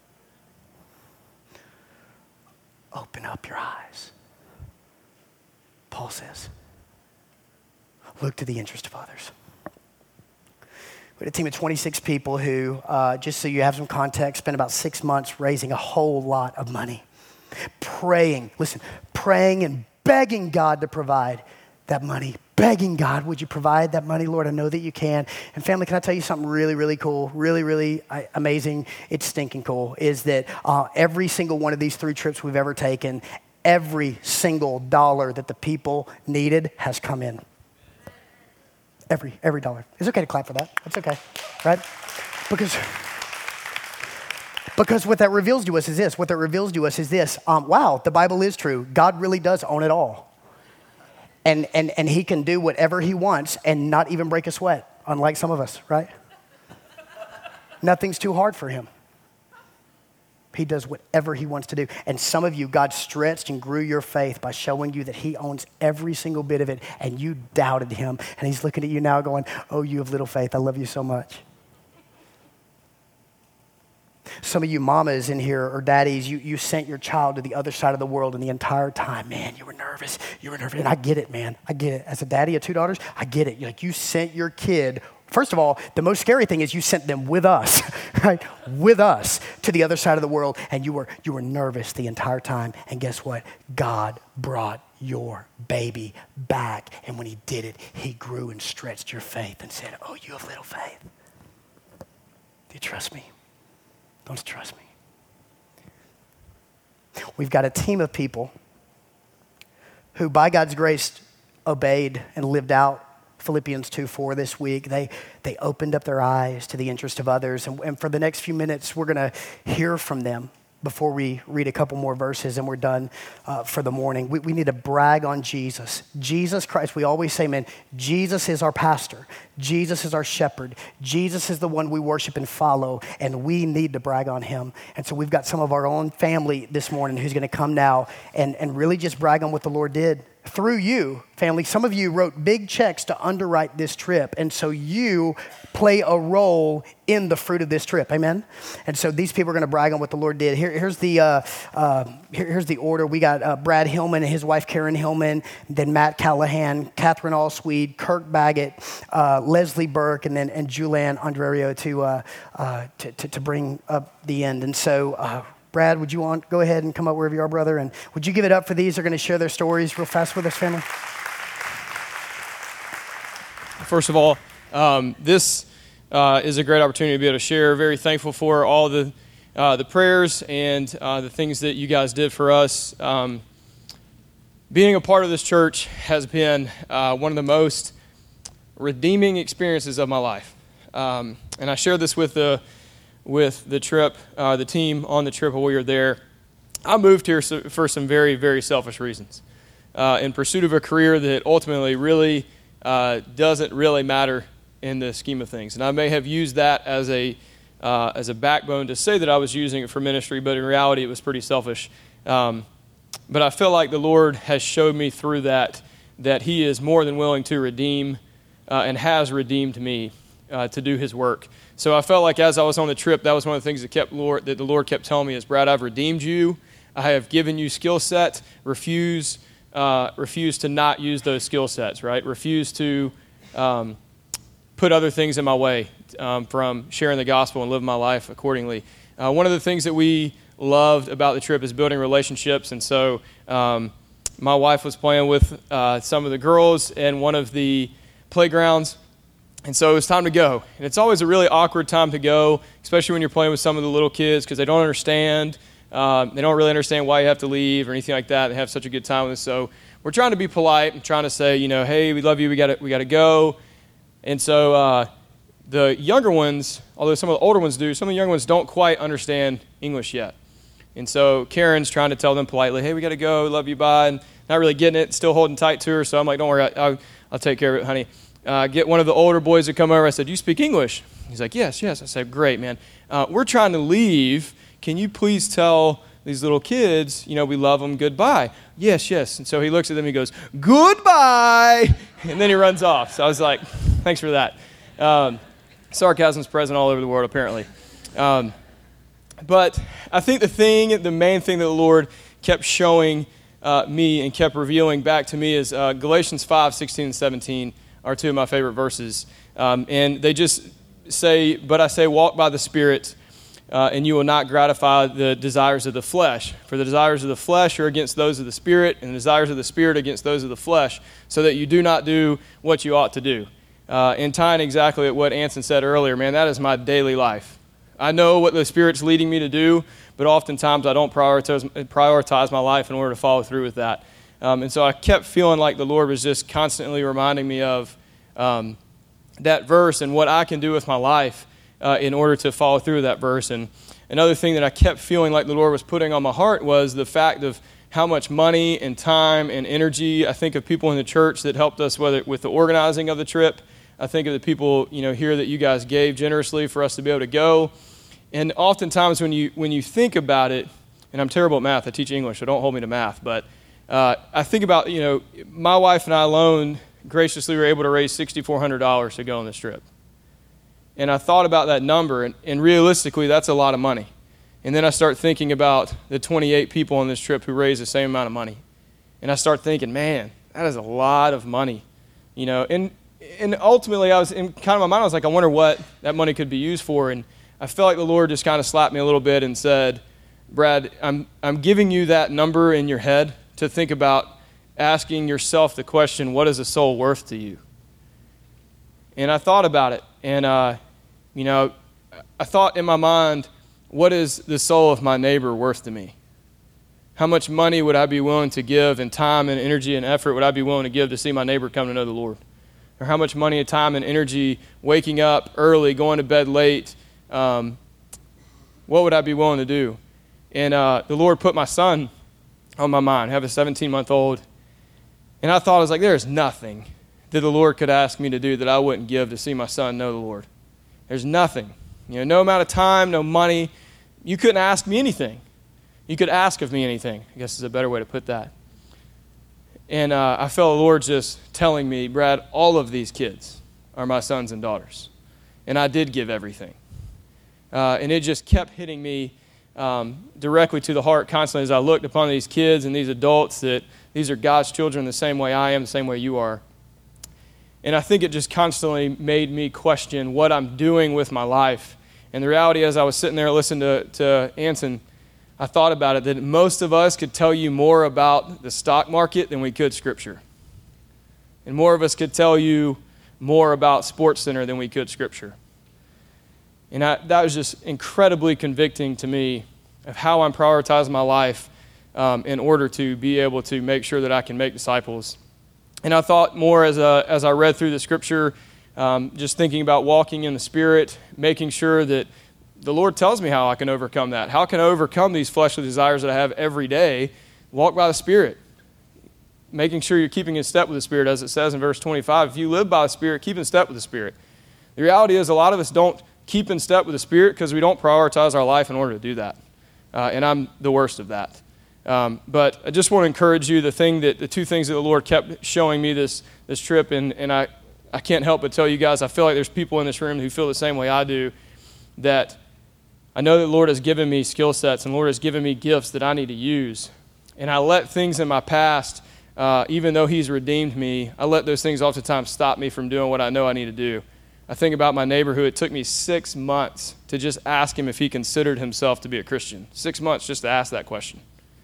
Open up your eyes. Paul says, look to the interest of others. We had a team of twenty-six people who, uh, just so you have some context, spent about six months raising a whole lot of money. Praying, listen, praying and begging God to provide that money. Begging God, would you provide that money, Lord? I know that you can. And family, can I tell you something really, really cool, really, really uh, amazing? It's stinking cool, is that uh, every single one of these three trips we've ever taken, every single dollar that the people needed has come in. Every, every dollar. It's okay to clap for that. That's okay, right? Because... Because what that reveals to us is this. What that reveals to us is this. Um, wow, the Bible is true. God really does own it all. And, and, and he can do whatever he wants and not even break a sweat, unlike some of us, right? Nothing's too hard for him. He does whatever he wants to do. And some of you, God stretched and grew your faith by showing you that he owns every single bit of it, and you doubted him. And he's looking at you now going, oh, you have little faith. I love you so much. Some of you mamas in here or daddies, you, you sent your child to the other side of the world, and the entire time, man, you were nervous. You were nervous. And I get it, man. I get it. As a daddy of two daughters, I get it. You're like, you sent your kid. First of all, the most scary thing is you sent them with us, right? With us to the other side of the world, and you were you were nervous the entire time. And guess what? God brought your baby back. And when he did it, he grew and stretched your faith and said, oh, you have little faith. Do you trust me? Don't you trust me? We've got a team of people who, by God's grace, obeyed and lived out Philippians two four this week. They they opened up their eyes to the interest of others. And, and for the next few minutes, we're going to hear from them. before we read a couple more verses and we're done uh, for the morning. We, we need to brag on Jesus. Jesus Christ, we always say, man, Jesus is our pastor. Jesus is our shepherd. Jesus is the one we worship and follow, and we need to brag on him. And so we've got some of our own family this morning who's going to come now and, and really just brag on what the Lord did through you, family. Some of you wrote big checks to underwrite this trip, and so you play a role in the fruit of this trip, amen? And so these people are going to brag on what the Lord did. Here, here's the uh, uh, here, here's the order. We got uh, Brad Hillman and his wife Karen Hillman, then Matt Callahan, Catherine Allsweed, Kirk Baggett, uh, Leslie Burke, and then and Julianne Andrerio to, uh, uh, to, to to bring up the end. And so. Uh, Brad, would you want go ahead and come up wherever you are, brother? And would you give it up for these? They're going to share their stories real fast with us, family. First of all, um, this uh, is a great opportunity to be able to share. Very thankful for all the uh, the prayers and uh, the things that you guys did for us. Um, being a part of this church has been uh, one of the most redeeming experiences of my life, um, and I share this with the. with the trip, uh, the team on the trip while we were there. I moved here so, for some very, very selfish reasons. Uh, in pursuit of a career that ultimately really uh, doesn't really matter in the scheme of things. And I may have used that as a uh, as a backbone to say that I was using it for ministry, but in reality it was pretty selfish. Um, but I feel like the Lord has showed me through that that he is more than willing to redeem uh, and has redeemed me uh, to do his work. So I felt like as I was on the trip, that was one of the things that kept Lord, that the Lord kept telling me is, Brad, I've redeemed you. I have given you skill set. Refuse, uh, refuse to not use those skill sets, right? Refuse to um, put other things in my way um, from sharing the gospel and living my life accordingly. Uh, one of the things that we loved about the trip is building relationships. And so um, my wife was playing with uh, some of the girls in one of the playgrounds. And so it was time to go. And it's always a really awkward time to go, especially when you're playing with some of the little kids because they don't understand. Uh, they don't really understand why you have to leave or anything like that. They have such a good time with us. So we're trying to be polite and trying to say, you know, hey, we love you. We got we got to go. And so uh, the younger ones, although some of the older ones do, some of the younger ones don't quite understand English yet. And so Karen's trying to tell them politely, hey, we got to go. Love you. Bye. And not really getting it, still holding tight to her. So I'm like, don't worry. I, I'll, I'll take care of it, honey. Uh, get one of the older boys to come over. I said, you speak English? He's like, yes, yes. I said, great, man. Uh, we're trying to leave. Can you please tell these little kids, you know, we love them, goodbye? Yes, yes. And so he looks at them, he goes, goodbye. And then he runs off. So I was like, thanks for that. Um, sarcasm's present all over the world, apparently. Um, but I think the thing, the main thing that the Lord kept showing uh, me and kept revealing back to me is uh, Galatians five, sixteen and seventeen. Are two of my favorite verses. Um, and they just say, but I say, walk by the Spirit, uh, and you will not gratify the desires of the flesh. For the desires of the flesh are against those of the Spirit, and the desires of the Spirit against those of the flesh, so that you do not do what you ought to do. Uh, and tying exactly at what Anson said earlier, man, that is my daily life. I know what the Spirit's leading me to do, but oftentimes I don't prioritize, prioritize my life in order to follow through with that. Um, and so I kept feeling like the Lord was just constantly reminding me of um, that verse and what I can do with my life uh, in order to follow through that verse. And another thing that I kept feeling like the Lord was putting on my heart was the fact of how much money and time and energy. I think of people in the church that helped us whether with the organizing of the trip. I think of the people, you know, here that you guys gave generously for us to be able to go. And oftentimes when you when you think about it, and I'm terrible at math. I teach English, so don't hold me to math, but Uh, I think about, you know, my wife and I alone graciously were able to raise six thousand four hundred dollars to go on this trip. And I thought about that number, and, and realistically, that's a lot of money. And then I start thinking about the twenty-eight people on this trip who raised the same amount of money. And I start thinking, man, that is a lot of money. You know, and and ultimately, I was in kind of my mind, I was like, I wonder what that money could be used for. And I felt like the Lord just kind of slapped me a little bit and said, Brad, I'm I'm giving you that number in your head to think about asking yourself the question, what is a soul worth to you? And I thought about it, and, uh, you know, I thought in my mind, what is the soul of my neighbor worth to me? How much money would I be willing to give, and time and energy and effort would I be willing to give to see my neighbor come to know the Lord? Or how much money and time and energy, waking up early, going to bed late, um, what would I be willing to do? And uh, the Lord put my son on my mind. I have a seventeen-month-old. And I thought, I was like, there's nothing that the Lord could ask me to do that I wouldn't give to see my son know the Lord. There's nothing. You know, no amount of time, no money. You couldn't ask me anything. You could ask of me anything, I guess is a better way to put that. And uh, I felt the Lord just telling me, Brad, all of these kids are my sons and daughters. And I did give everything. Uh, and it just kept hitting me um, directly to the heart constantly as I looked upon these kids and these adults, that these are God's children the same way I am, the same way you are. And I think it just constantly made me question what I'm doing with my life. And the reality, as I was sitting there listening to, to Anson, I thought about it, that most of us could tell you more about the stock market than we could Scripture. And more of us could tell you more about SportsCenter than we could Scripture. And I, that was just incredibly convicting to me of how I'm prioritizing my life um, in order to be able to make sure that I can make disciples. And I thought more as, a, as I read through the Scripture, um, just thinking about walking in the Spirit, making sure that the Lord tells me how I can overcome that. How can I overcome these fleshly desires that I have every day? Walk by the Spirit. Making sure you're keeping in step with the Spirit, as it says in verse twenty-five. If you live by the Spirit, keep in step with the Spirit. The reality is a lot of us don't keep in step with the Spirit because we don't prioritize our life in order to do that. Uh, and I'm the worst of that. Um, but I just want to encourage you, the thing that the two things that the Lord kept showing me this this trip, and, and I, I can't help but tell you guys, I feel like there's people in this room who feel the same way I do, that I know that the Lord has given me skill sets and the Lord has given me gifts that I need to use. And I let things in my past, uh, even though He's redeemed me, I let those things oftentimes stop me from doing what I know I need to do. I think about my neighbor who it took me six months to just ask him if he considered himself to be a Christian. Six months just to ask that question.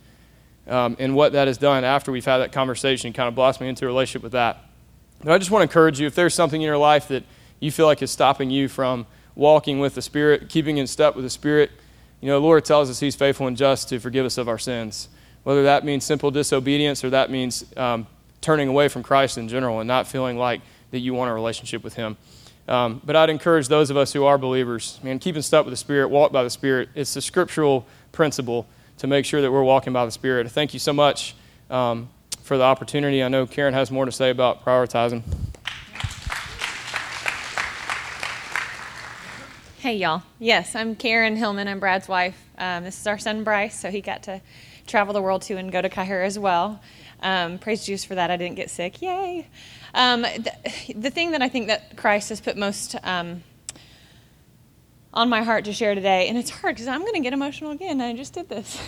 Um, and what that has done after we've had that conversation kind of blossomed me into a relationship with that. But I just want to encourage you, if there's something in your life that you feel like is stopping you from walking with the Spirit, keeping in step with the Spirit, you know, the Lord tells us He's faithful and just to forgive us of our sins. Whether that means simple disobedience or that means um, turning away from Christ in general and not feeling like that you want a relationship with Him. Um, but I'd encourage those of us who are believers, man, keep in step with the Spirit, walk by the Spirit. It's the scriptural principle to make sure that we're walking by the Spirit. Thank you so much um, for the opportunity. I know Karen has more to say about prioritizing. Hey, y'all. Yes, I'm Karen Hillman. I'm Brad's wife. Um, this is our son, Bryce, so he got to travel the world too and go to Kaihura as well. Um, praise Jesus for that. I didn't get sick. Yay. Um, the, the thing that I think that Christ has put most um, on my heart to share today, and it's hard because I'm going to get emotional again. I just did this.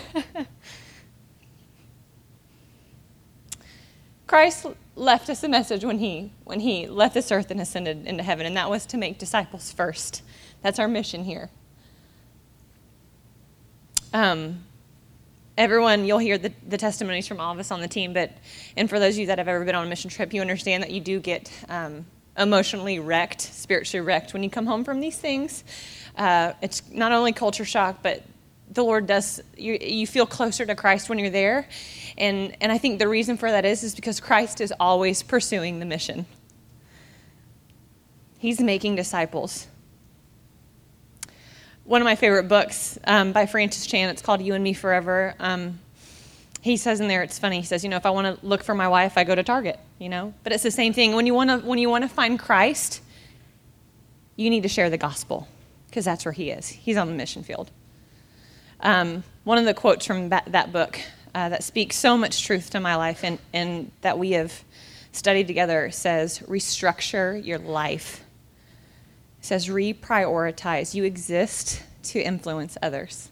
Christ left us a message when he when he left this earth and ascended into heaven, and that was to make disciples first. That's our mission here. Um, everyone, you'll hear the, the testimonies from all of us on the team, but and for those of you that have ever been on a mission trip, you understand that you do get um, emotionally wrecked, spiritually wrecked when you come home from these things. Uh, it's not only culture shock, but the Lord does, you, you feel closer to Christ when you're there. And, and I think the reason for that is, is because Christ is always pursuing the mission. He's making disciples. One of my favorite books um, by Francis Chan, it's called You and Me Forever. Um, he says in there, it's funny, he says, you know, if I want to look for my wife, I go to Target, you know. But it's the same thing. When you want to when you want to find Christ, you need to share the gospel, because that's where He is. He's on the mission field. Um, one of the quotes from that, that book uh, that speaks so much truth to my life and, and that we have studied together says, restructure your life. It says, reprioritize. You exist to influence others.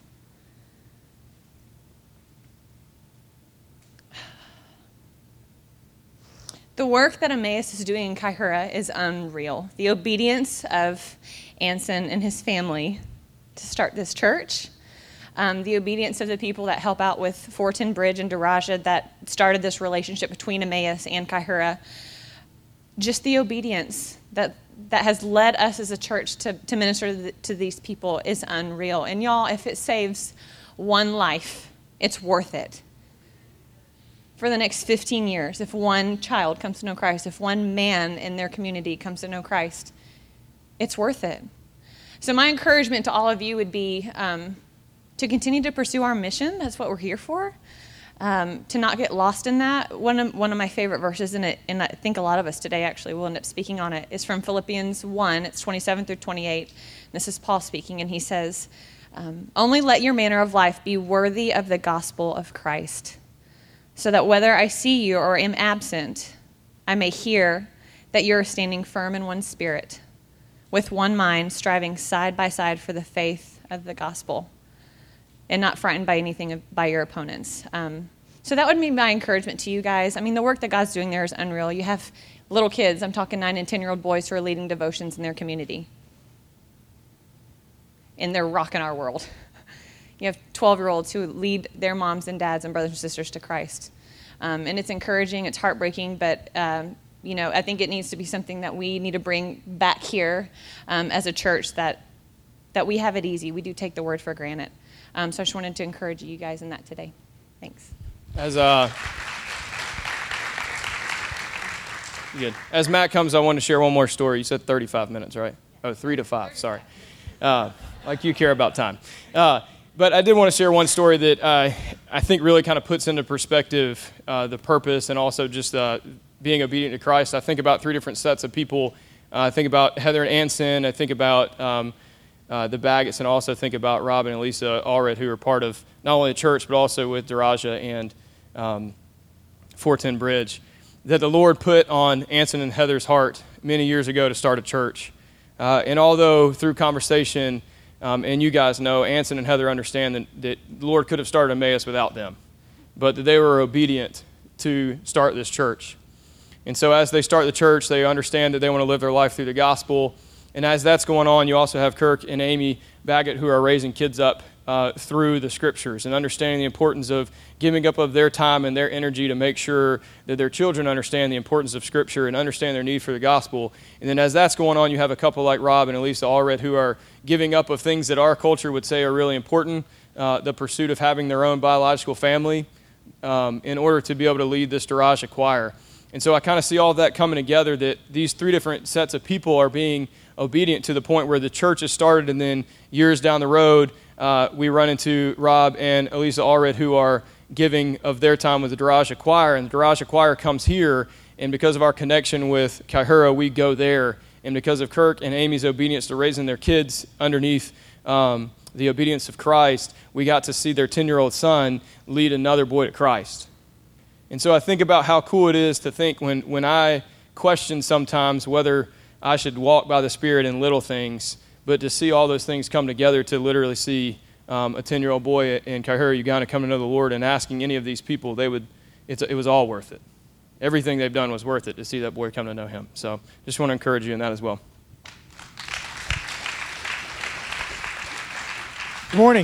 The work that Emmaus is doing in Kaihura is unreal. The obedience of Anson and his family to start this church, um, the obedience of the people that help out with four ten Bridge and Daraja that started this relationship between Emmaus and Kaihura, just the obedience that that has led us as a church to, to minister to, the, to these people is unreal. And y'all, if it saves one life, it's worth it. For the next fifteen years, if one child comes to know Christ, if one man in their community comes to know Christ, it's worth it. So my encouragement to all of you would be, um, to continue to pursue our mission. That's what we're here for. Um, to not get lost in that. One of, one of my favorite verses in it, and I think a lot of us today actually will end up speaking on it, is from Philippians one. It's twenty-seven through twenty-eight. This is Paul speaking, and he says, um, only let your manner of life be worthy of the gospel of Christ, so that whether I see you or am absent, I may hear that you are standing firm in one spirit, with one mind, striving side by side for the faith of the gospel, and not frightened by anything by your opponents. Um, so that would be my encouragement to you guys. I mean, the work that God's doing there is unreal. You have little kids, I'm talking nine and ten-year-old boys who are leading devotions in their community. And they're rocking our world. You have twelve-year-olds who lead their moms and dads and brothers and sisters to Christ. Um, and it's encouraging, it's heartbreaking, but um, you know, I think it needs to be something that we need to bring back here um, as a church, that that we have it easy. We do take the word for granted. Um, so I just wanted to encourage you guys in that today. Thanks. As uh, good. As Matt comes, I want to share one more story. You said thirty-five minutes, right? Oh, three to five. Sorry. Uh, like you care about time. Uh, but I did want to share one story that uh, I think really kind of puts into perspective uh, the purpose and also just uh, being obedient to Christ. I think about three different sets of people. Uh, I think about Heather and Anson. I think about um, Uh, the Baggetts, and also think about Robin and Lisa Allred, who are part of not only the church, but also with Daraja and um, four ten Bridge, that the Lord put on Anson and Heather's heart many years ago to start a church. Uh, and although through conversation, um, and you guys know, Anson and Heather understand that, that the Lord could have started Emmaus without them, but that they were obedient to start this church. And so as they start the church, they understand that they want to live their life through the gospel. And as that's going on, you also have Kirk and Amy Baggett, who are raising kids up uh, through the scriptures and understanding the importance of giving up of their time and their energy to make sure that their children understand the importance of scripture and understand their need for the gospel. And then as that's going on, you have a couple like Rob and Elisa Allred, who are giving up of things that our culture would say are really important, uh, the pursuit of having their own biological family, um, in order to be able to lead this Daraja choir. And so I kind of see all of that coming together, that these three different sets of people are being obedient to the point where the church has started, and then years down the road, uh, we run into Rob and Elisa Allred, who are giving of their time with the Daraja choir, and the Daraja choir comes here, and because of our connection with Kaihura, we go there, and because of Kirk and Amy's obedience to raising their kids underneath um, the obedience of Christ, we got to see their ten-year-old son lead another boy to Christ. And so I think about how cool it is to think when, when I question sometimes whether I should walk by the Spirit in little things, but to see all those things come together, to literally see um, a ten-year-old boy in Kaihura, Uganda come to know the Lord, and asking any of these people, they would, it's, it was all worth it. Everything they've done was worth it to see that boy come to know him. So just want to encourage you in that as well. Good morning.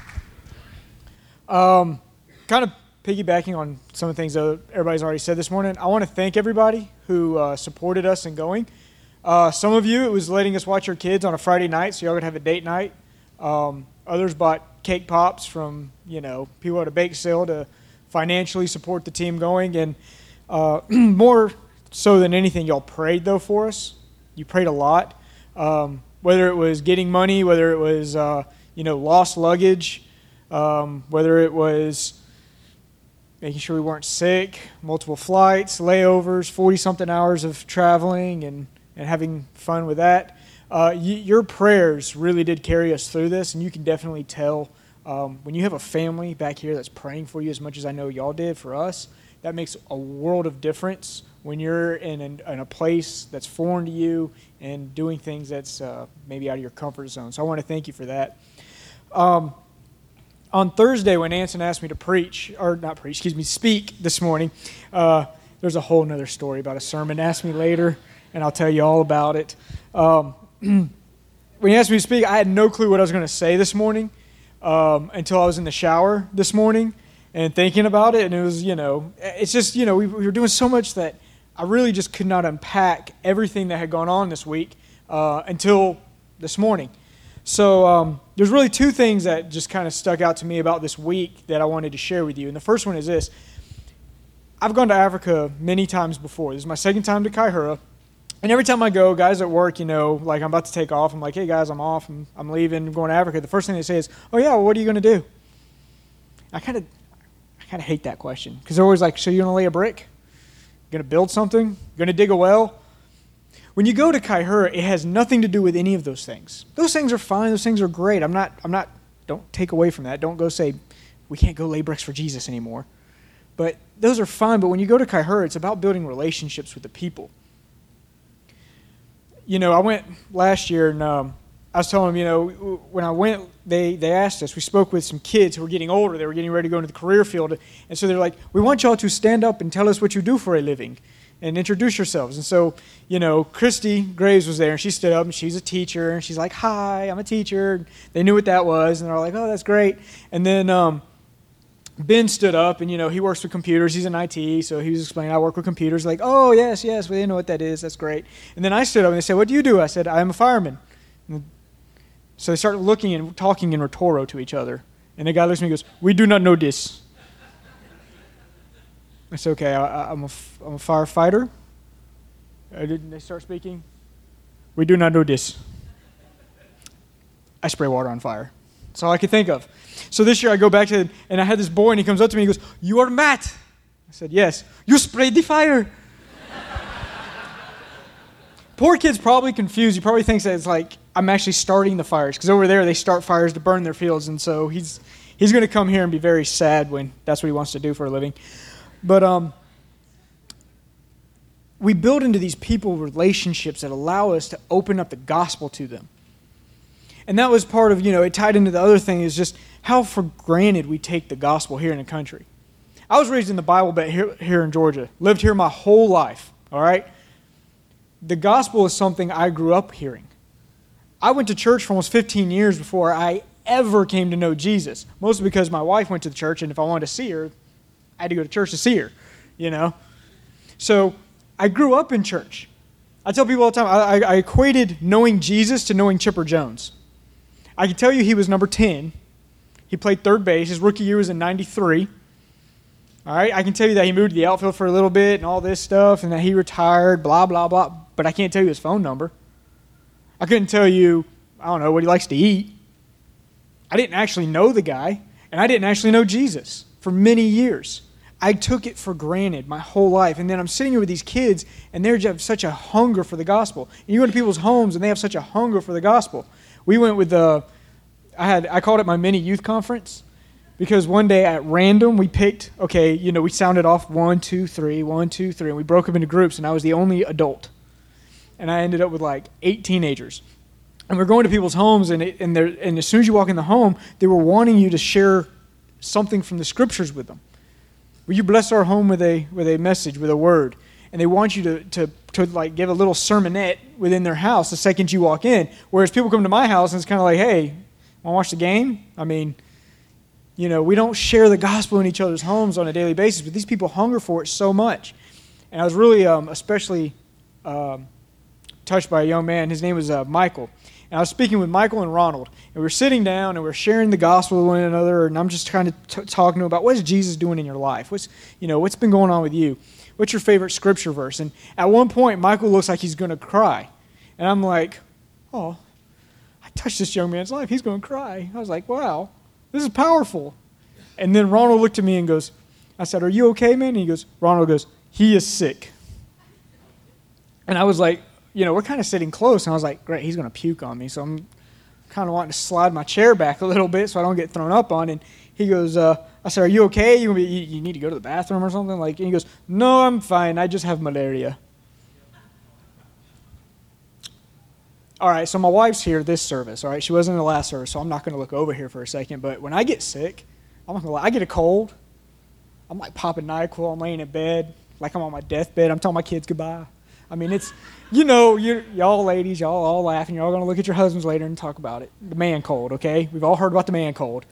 Um, kind of piggybacking on some of the things that everybody's already said this morning, I want to thank everybody who uh, supported us in going. Uh, some of you, it was letting us watch your kids on a Friday night, so y'all could have a date night. Um, others bought cake pops from, you know, people at a bake sale to financially support the team going. And uh, more so than anything, y'all prayed, though, for us. You prayed a lot. Um, whether it was getting money, whether it was, uh, you know, lost luggage, um, whether it was making sure we weren't sick, multiple flights, layovers, forty-something hours of traveling, and and having fun with that. Uh, y- your prayers really did carry us through this, and you can definitely tell um, when you have a family back here that's praying for you as much as I know y'all did for us, that makes a world of difference when you're in, an, in a place that's foreign to you and doing things that's uh, maybe out of your comfort zone. So I want to thank you for that. Um, on Thursday, when Anson asked me to preach, or not preach, excuse me, speak this morning, uh, there's a whole nother story about a sermon. Ask me later, and I'll tell you all about it. Um, when he asked me to speak, I had no clue what I was going to say this morning um, until I was in the shower this morning and thinking about it. And it was, you know, it's just, you know, we, we were doing so much that I really just could not unpack everything that had gone on this week uh, until this morning. So um, there's really two things that just kind of stuck out to me about this week that I wanted to share with you. And the first one is this. I've gone to Africa many times before. This is my second time to Kaihura. And every time I go, guys at work, you know, like I'm about to take off, I'm like, hey guys, I'm off, I'm, I'm leaving, I'm going to Africa. The first thing they say is, oh yeah, well, what are you going to do? I kind of I kind of hate that question because they're always like, so you're going to lay a brick? You're going to build something? You're going to dig a well? When you go to Kaihura, it has nothing to do with any of those things. Those things are fine. Those things are great. I'm not, I'm not, don't take away from that. Don't go say, we can't go lay bricks for Jesus anymore. But those are fine. But when you go to Kaihura, it's about building relationships with the people. You know, I went last year, and um, I was telling them, you know, when I went, they, they asked us, we spoke with some kids who were getting older. They were getting ready to go into the career field. And so they're like, we want y'all to stand up and tell us what you do for a living and introduce yourselves. And so, you know, Christy Graves was there, and she stood up, and she's a teacher. And she's like, hi, I'm a teacher. They knew what that was, and they're like, oh, that's great. And then um, Ben stood up, and, you know, he works with computers. He's in I T, so he was explaining, I work with computers. Like, oh, yes, yes, we know what that is. That's great. And then I stood up, and they said, what do you do? I said, I'm a fireman. And so they started looking and talking in Rotoro to each other. And the guy looks at me and goes, we do not know this. I said, okay, I, I'm, a, I'm a firefighter. Uh, didn't they start speaking? We do not know this. I spray water on fire. That's all I could think of. So this year I go back to it, and I had this boy, and he comes up to me and he goes, you are Matt. I said, yes. You sprayed the fire. Poor kid's probably confused. He probably thinks that it's like I'm actually starting the fires, because over there they start fires to burn their fields, and so he's he's going to come here and be very sad when that's what he wants to do for a living. But um, we build into these people relationships that allow us to open up the gospel to them. And that was part of, you know, it tied into the other thing is just how for granted we take the gospel here in the country. I was raised in the Bible Belt here, here in Georgia, lived here my whole life, all right? The gospel is something I grew up hearing. I went to church for almost fifteen years before I ever came to know Jesus, mostly because my wife went to the church, and if I wanted to see her, I had to go to church to see her, you know? So I grew up in church. I tell people all the time, I, I equated knowing Jesus to knowing Chipper Jones. I can tell you he was number ten. He played third base. His rookie year was in ninety-three. All right, I can tell you that he moved to the outfield for a little bit and all this stuff, and that he retired, blah, blah, blah, but I can't tell you his phone number. I couldn't tell you, I don't know, what he likes to eat. I didn't actually know the guy, and I didn't actually know Jesus for many years. I took it for granted my whole life. And then I'm sitting here with these kids, and they have such a hunger for the gospel. And you go to people's homes, and they have such a hunger for the gospel. We went with the, I had I called it my mini youth conference, because one day at random we picked, okay, you know, we sounded off one, two, three, one, two, three, and we broke them into groups, and I was the only adult. And I ended up with like eight teenagers. And we're going to people's homes, and it, and, and as soon as you walk in the home, they were wanting you to share something from the scriptures with them. Will you bless our home with a with a message, with a word? And they want you to, to, to like give a little sermonette within their house the second you walk in. Whereas people come to my house, and it's kind of like, hey, want to watch the game? I mean, you know, we don't share the gospel in each other's homes on a daily basis, but these people hunger for it so much. And I was really um, especially um, touched by a young man. His name was uh, Michael. And I was speaking with Michael and Ronald, and we were sitting down, and we were sharing the gospel with one another, and I'm just kind of t- talking to them about what is Jesus doing in your life? What's, you know, what's been going on with you? What's your favorite scripture verse? And at one point, Michael looks like he's going to cry. And I'm like, oh, I touched this young man's life. He's going to cry. I was like, wow, this is powerful. And then Ronald looked at me and goes, I said, are you okay, man? And he goes, Ronald goes, he is sick. And I was like, you know, we're kind of sitting close, and I was like, great, he's going to puke on me. So I'm kind of wanting to slide my chair back a little bit so I don't get thrown up on. And he goes, uh, I said, are you okay? You, you, you need to go to the bathroom or something? Like, and he goes, no, I'm fine. I just have malaria. All right, so my wife's here this service, all right? She wasn't in the last service, so I'm not going to look over here for a second. But when I get sick, I'm not going to lie, I get a cold. I'm like popping NyQuil. I'm laying in bed like I'm on my deathbed. I'm telling my kids goodbye. I mean, it's, you know, you're, y'all ladies, y'all all laughing. You're all going to look at your husbands later and talk about it. The man cold, okay? We've all heard about the man cold.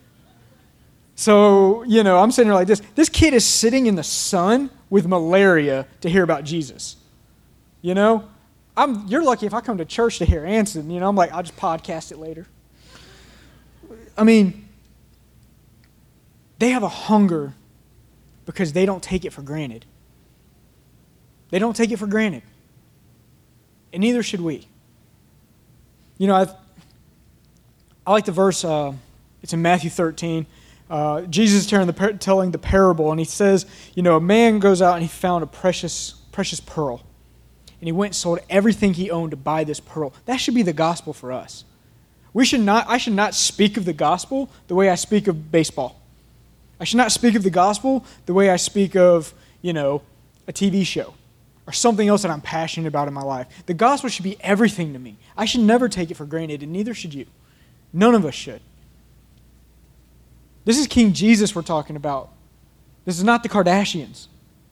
So, you know, I'm sitting there like this. This kid is sitting in the sun with malaria to hear about Jesus. You know? I'm. You're lucky if I come to church to hear Anson. You know, I'm like, I'll just podcast it later. I mean, they have a hunger because they don't take it for granted. They don't take it for granted. and neither should we. You know, I've, I like the verse, uh, it's in Matthew thirteen. Uh, Jesus is telling the, par- telling the parable, and he says, you know, a man goes out and he found a precious, precious pearl. And he went and sold everything he owned to buy this pearl. That should be the gospel for us. We should not, I should not speak of the gospel the way I speak of baseball. I should not speak of the gospel the way I speak of, you know, a T V show or something else that I'm passionate about in my life. The gospel should be everything to me. I should never take it for granted, and neither should you. None of us should. This is King Jesus we're talking about. This is not the Kardashians.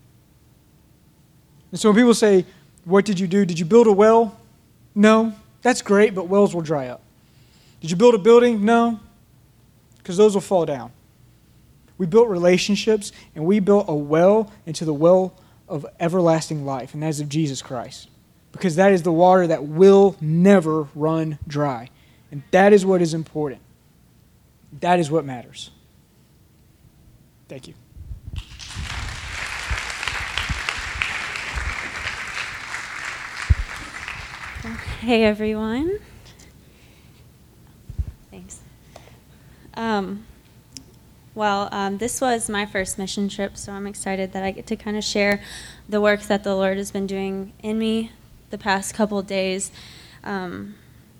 And so when people say, what did you do? Did you build a well? No. That's great, but wells will dry up. Did you build a building? No. Because those will fall down. We built relationships, and we built a well into the well of everlasting life, and that is of Jesus Christ. Because that is the water that will never run dry. And that is what is important. That is what matters. Thank you. Hey, everyone. Thanks. Um, well, um, this was my first mission trip, so I'm excited that I get to kind of share the work that the Lord has been doing in me the past couple of days. Um,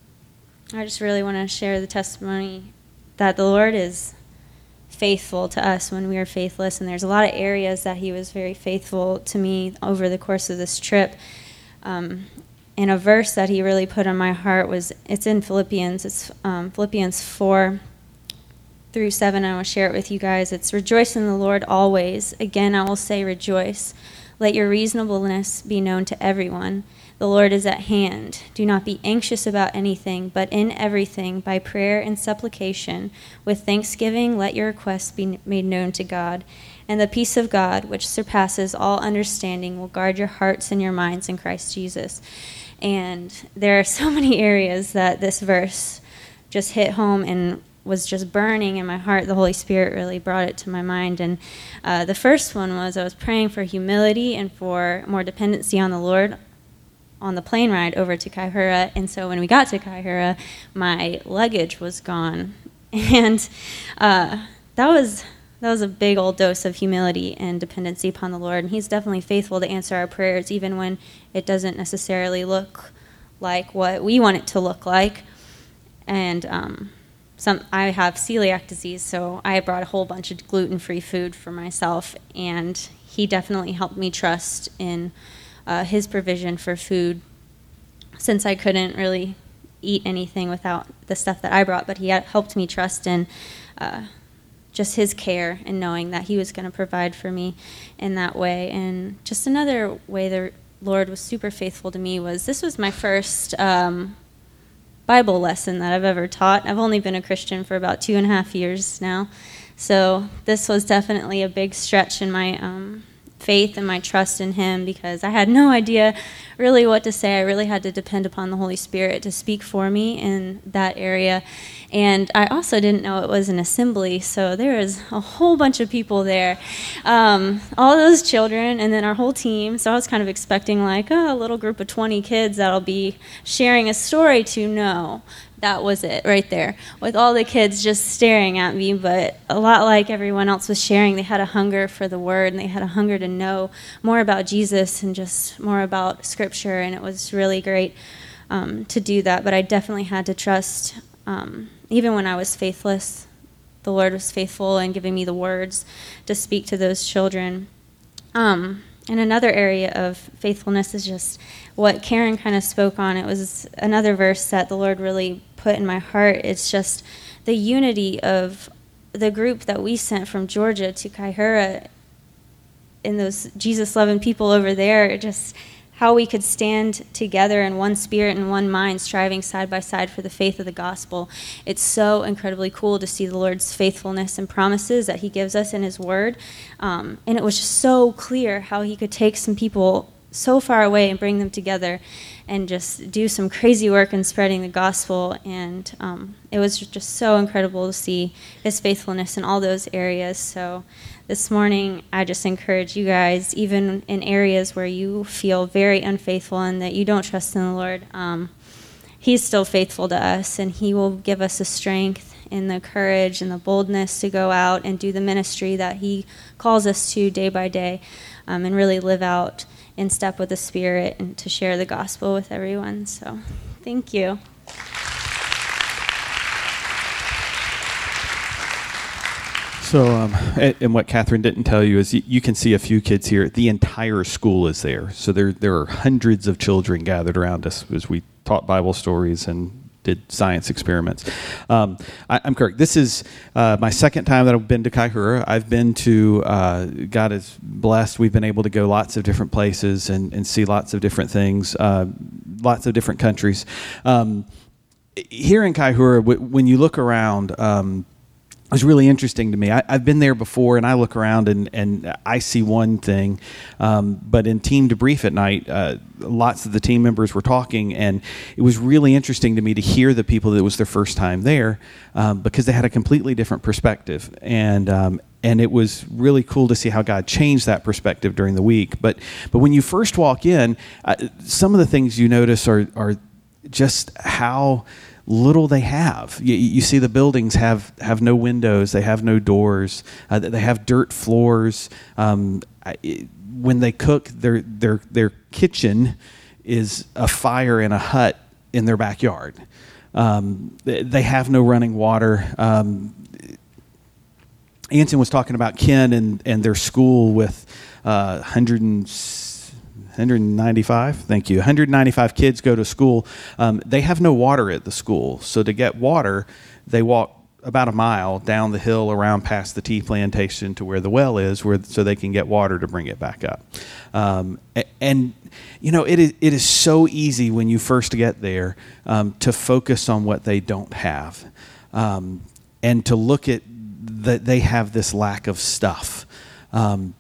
I just really want to share the testimony that the Lord is faithful to us when we are faithless, and there's a lot of areas that he was very faithful to me over the course of this trip. Um, and a verse that he really put on my heart was, it's in Philippians, it's um, Philippians four through seven. I will share it with you guys. It's, rejoice in the Lord always. Again, I will say rejoice. Let your reasonableness be known to everyone. The Lord is at hand. Do not be anxious about anything, but in everything, by prayer and supplication, with thanksgiving, let your requests be made known to God. And the peace of God, which surpasses all understanding, will guard your hearts and your minds in Christ Jesus. And there are so many areas that this verse just hit home and was just burning in my heart. The Holy Spirit really brought it to my mind. And uh, the first one was I was praying for humility and for more dependency on the Lord on the plane ride over to Kaihura. And so when we got to Kaihura, my luggage was gone. And uh, that was that was a big old dose of humility and dependency upon the Lord. And he's definitely faithful to answer our prayers, even when it doesn't necessarily look like what we want it to look like. And um, some I have celiac disease, so I brought a whole bunch of gluten-free food for myself. And he definitely helped me trust in Uh, his provision for food, since I couldn't really eat anything without the stuff that I brought, but he had helped me trust in uh, just his care and knowing that he was going to provide for me in that way. And just another way the Lord was super faithful to me was, this was my first um, Bible lesson that I've ever taught. I've only been a Christian for about two and a half years now, so this was definitely a big stretch in my um faith and my trust in him, because I had no idea really what to say. I really had to depend upon the Holy Spirit to speak for me in that area. And I also didn't know it was an assembly, so there was a whole bunch of people there, um, all those children, and then our whole team. So I was kind of expecting like, oh, a little group of twenty kids that'll be sharing a story to. No, that was it right there, with all the kids just staring at me. But a lot like everyone else was sharing, they had a hunger for the word, and they had a hunger to know more about Jesus and just more about Scripture, and it was really great um, to do that. But I definitely had to trust, um, even when I was faithless, the Lord was faithful in giving me the words to speak to those children. Um, and another area of faithfulness is just what Karen kind of spoke on. It was another verse that the Lord really put in my heart. It's just the unity of the group that we sent from Georgia to Kaihura, and those Jesus-loving people over there, just how we could stand together in one spirit and one mind, striving side by side for the faith of the gospel. It's so incredibly cool to see the Lord's faithfulness and promises that he gives us in his word. Um, and it was just so clear how he could take some people so far away and bring them together and just do some crazy work in spreading the gospel. And um, it was just so incredible to see his faithfulness in all those areas. So this morning, I just encourage you guys, even in areas where you feel very unfaithful and that you don't trust in the Lord, um, he's still faithful to us, and he will give us the strength and the courage and the boldness to go out and do the ministry that he calls us to day by day, um, and really live out in step with the Spirit and to share the gospel with everyone. So thank you. So, um, and, and what Catherine didn't tell you is you, you can see a few kids here. The entire school is there. So there there are hundreds of children gathered around us as we taught Bible stories and did science experiments. Um, I, I'm Kirk. This is uh, my second time that I've been to Kaihura. I've been to, uh, God is blessed, we've been able to go lots of different places and, and see lots of different things, uh, lots of different countries. Um, here in Kaihura, w- when you look around, um, it was really interesting to me. I, I've been there before, and I look around and, and I see one thing, um, but in team debrief at night, uh, lots of the team members were talking, and it was really interesting to me to hear the people that it was their first time there, um, because they had a completely different perspective, and um, and it was really cool to see how God changed that perspective during the week. But but when you first walk in, uh, some of the things you notice are are just how little they have. You, you see the buildings have, have no windows, they have no doors, uh, they have dirt floors. Um, I, when they cook, their their their kitchen is a fire in a hut in their backyard. Um, they, they have no running water. Um, Anson was talking about Ken and, and their school with uh, one hundred and one hundred ninety-five, thank you. one hundred ninety-five kids go to school. Um, they have no water at the school. So to get water, they walk about a mile down the hill around past the tea plantation to where the well is, where so they can get water to bring it back up. Um, and, and, you know, it is, it is so easy when you first get there um, to focus on what they don't have, um, and to look at that they have this lack of stuff. Um,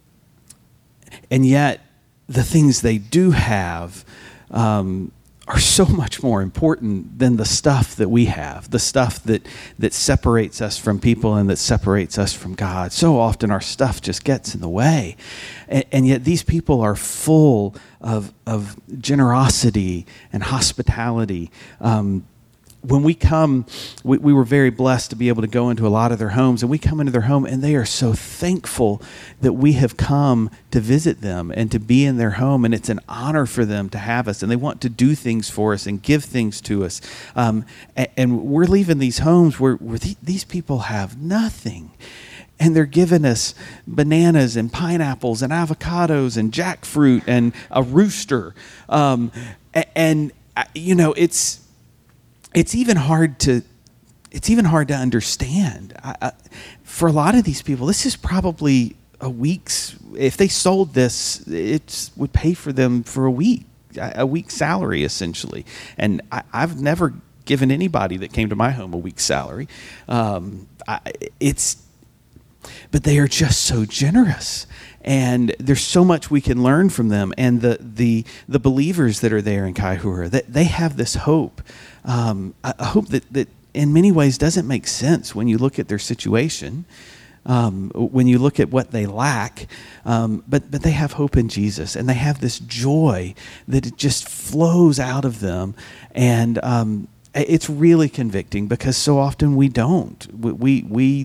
and yet, the things they do have um, are so much more important than the stuff that we have, the stuff that, that separates us from people and that separates us from God. So often our stuff just gets in the way. And, and yet these people are full of, of generosity and hospitality. Um, When we come, we, we were very blessed to be able to go into a lot of their homes, and we come into their home, and they are so thankful that we have come to visit them and to be in their home, and it's an honor for them to have us, and they want to do things for us and give things to us. Um, and, and we're leaving these homes where, where the, these people have nothing, and they're giving us bananas and pineapples and avocados and jackfruit and a rooster. Um, and, and, you know, it's... It's even hard to, it's even hard to understand. I, I, for a lot of these people, this is probably a week's. If they sold this, it would pay for them for a week, a week's salary essentially. And I, I've never given anybody that came to my home a week's salary. Um, I, it's, but they are just so generous. And there's so much we can learn from them, and the the the believers that are there in Kaihura, that they have this hope, um, a hope that, that in many ways doesn't make sense when you look at their situation, um, when you look at what they lack, um, but but they have hope in Jesus, and they have this joy that it just flows out of them, and um, it's really convicting because so often we don't, we we we.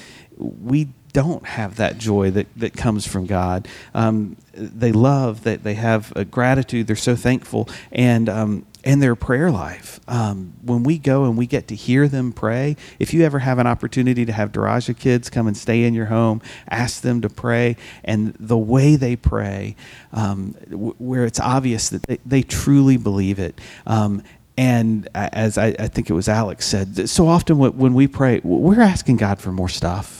we don't have that joy that, that comes from God. Um, they love, that they have a gratitude, they're so thankful, and um, and their prayer life. Um, when we go and we get to hear them pray, if you ever have an opportunity to have Daraja kids come and stay in your home, ask them to pray, and the way they pray, um, w- where it's obvious that they, they truly believe it. Um, and as I, I think it was Alex said, so often when we pray, we're asking God for more stuff.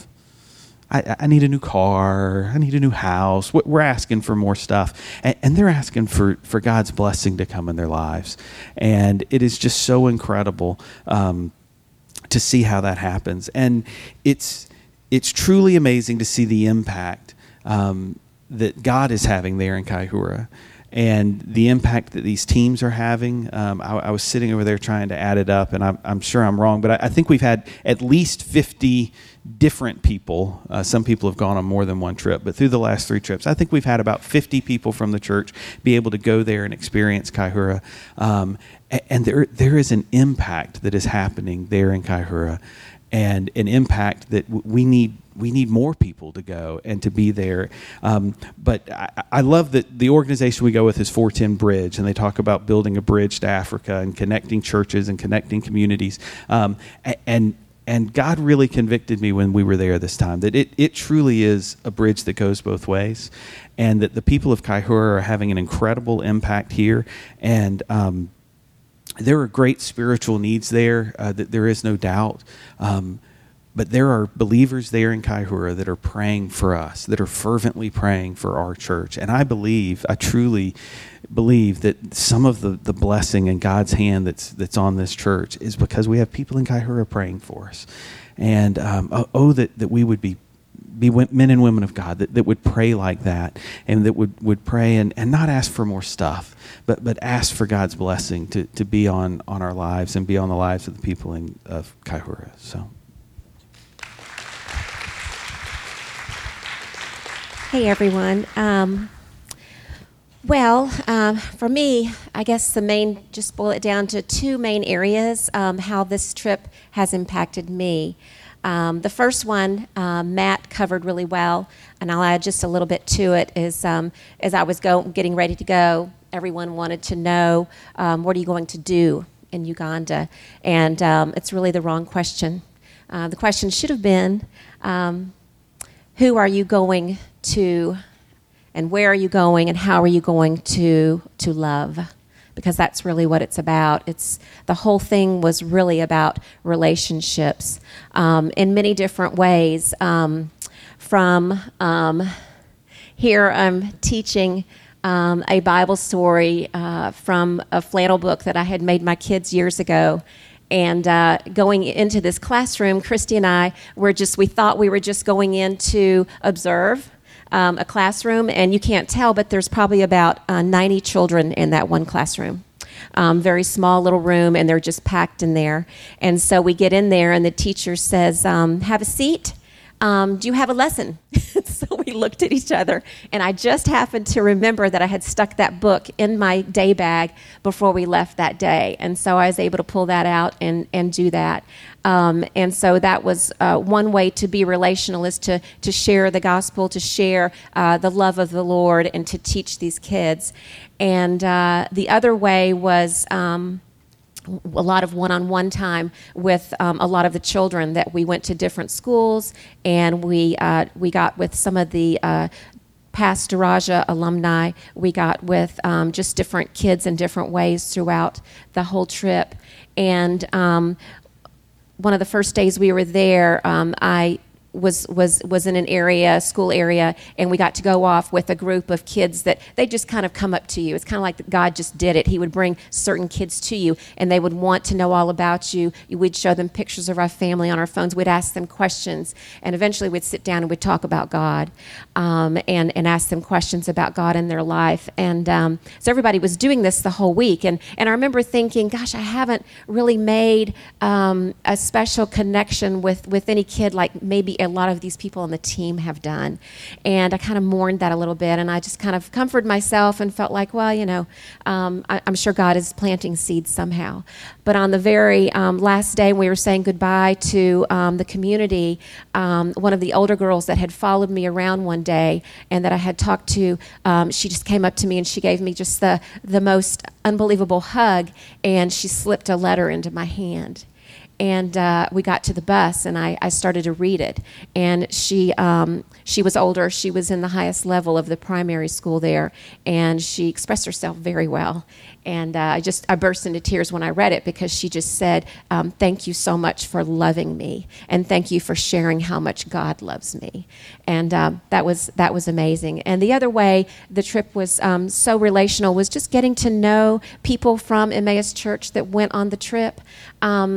I, I need a new car. I need a new house. We're asking for more stuff. And, and they're asking for, for God's blessing to come in their lives. And it is just so incredible um, to see how that happens. And it's it's truly amazing to see the impact um, that God is having there in Kaihura. and the impact that these teams are having. Um, I, I was sitting over there trying to add it up, and I'm, I'm sure I'm wrong, but I, I think we've had at least fifty different people. Uh, some people have gone on more than one trip, but through the last three trips, I think we've had about fifty people from the church be able to go there and experience Kaihura. Um, and there there is an impact that is happening there in Kaihura, and an impact that w- we need we need more people to go and to be there. Um, but I, I love that the organization we go with is four ten Bridge, and they talk about building a bridge to Africa and connecting churches and connecting communities. Um, and And God really convicted me when we were there this time that it, it truly is a bridge that goes both ways, and that the people of Kaihura are having an incredible impact here. And um, there are great spiritual needs there, uh, that there is no doubt. Um, but there are believers there in Kaihura that are praying for us, that are fervently praying for our church. And I believe, I truly believe that some of the, the blessing and God's hand that's that's on this church is because we have people in Kaihura praying for us. And um, oh, oh, that, that we would be be men and women of God that, that would pray like that, and that would, would pray and, and not ask for more stuff, but but ask for God's blessing to, to be on, on our lives and be on the lives of the people in of Kaihura. So. Hey everyone. Um, well, um, for me, I guess the main, just boil it down to two main areas, um, how this trip has impacted me. Um, the first one, uh, Matt covered really well, and I'll add just a little bit to it, is um, as I was go, getting ready to go, everyone wanted to know, um, what are you going to do in Uganda? And um, it's really the wrong question. Uh, the question should have been, um, who are you going to, and where are you going, and how are you going to to love? Because that's really what it's about. It's the whole thing was really about relationships um, in many different ways. Um, from um, here, I'm teaching um, a Bible story uh, from a flannel book that I had made my kids years ago. And uh, going into this classroom, Christy and I were just, we thought we were just going in to observe um, a classroom, and you can't tell, but there's probably about uh, ninety children in that one classroom. Um, very small little room, and they're just packed in there. And so we get in there, and the teacher says, um, have a seat. Um, do you have a lesson? So we looked at each other, and I just happened to remember that I had stuck that book in my day bag before we left that day. And so I was able to pull that out and, and do that. Um, and so that was uh, one way to be relational, is to, to share the gospel, to share uh, the love of the Lord, and to teach these kids. And uh, the other way was um, a lot of one-on-one time with um, a lot of the children that we went to different schools, and we uh, we got with some of the uh, past Daraja alumni. We got with um, just different kids in different ways throughout the whole trip. And um, one of the first days we were there, um, I was was was in an area, school area, and we got to go off with a group of kids that they just kind of come up to you. It's kind of like God just did it. He would bring certain kids to you, and they would want to know all about you. We'd show them pictures of our family on our phones. We'd ask them questions, and eventually we'd sit down and we'd talk about God, um, and, and ask them questions about God in their life. And um, so everybody was doing this the whole week. And, and I remember thinking, gosh, I haven't really made um, a special connection with, with any kid like maybe a lot of these people on the team have done. And I kind of mourned that a little bit, and I just kind of comforted myself and felt like, well, you know, um, I, I'm sure God is planting seeds somehow. But on the very um, last day, we were saying goodbye to um, the community. Um, one of the older girls that had followed me around one day and that I had talked to, um, she just came up to me and she gave me just the, the most unbelievable hug, and she slipped a letter into my hand. And uh, we got to the bus, and I, I started to read it. And she um, she was older. She was in the highest level of the primary school there, and she expressed herself very well. And uh, I just I burst into tears when I read it, because she just said, um, "Thank you so much for loving me, and thank you for sharing how much God loves me." And um, that was that was amazing. And the other way the trip was um, so relational was just getting to know people from Emmaus Church that went on the trip. Um, my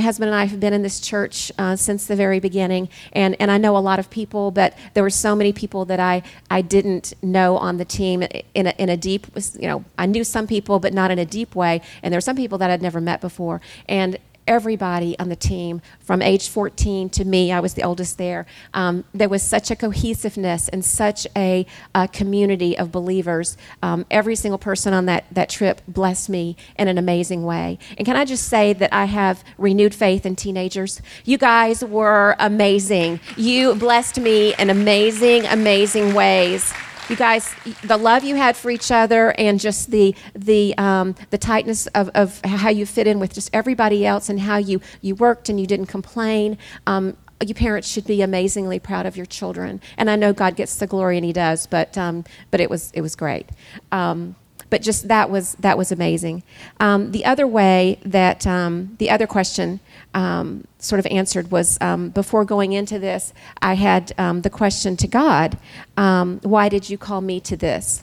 husband and I have been in this church uh, since the very beginning, and, and I know a lot of people, but there were so many people that I, I didn't know on the team in a, in a deep, you know, I knew some people, but not in a deep way, and there were some people that I'd never met before, and everybody on the team, from age fourteen to me, I was the oldest there, um, there was such a cohesiveness and such a, a community of believers. Um, every single person on that, that trip blessed me in an amazing way. And can I just say that I have renewed faith in teenagers? You guys were amazing. You blessed me in amazing, amazing ways. You guys, the love you had for each other and just the the um, the tightness of, of how you fit in with just everybody else and how you, you worked and you didn't complain. Um, you parents should be amazingly proud of your children. And I know God gets the glory, and He does, but um, but it was it was great. Um, but just that was that was amazing. Um, the other way that um, the other question um, sort of answered was um, before going into this, I had um, the question to God: um, why did you call me to this?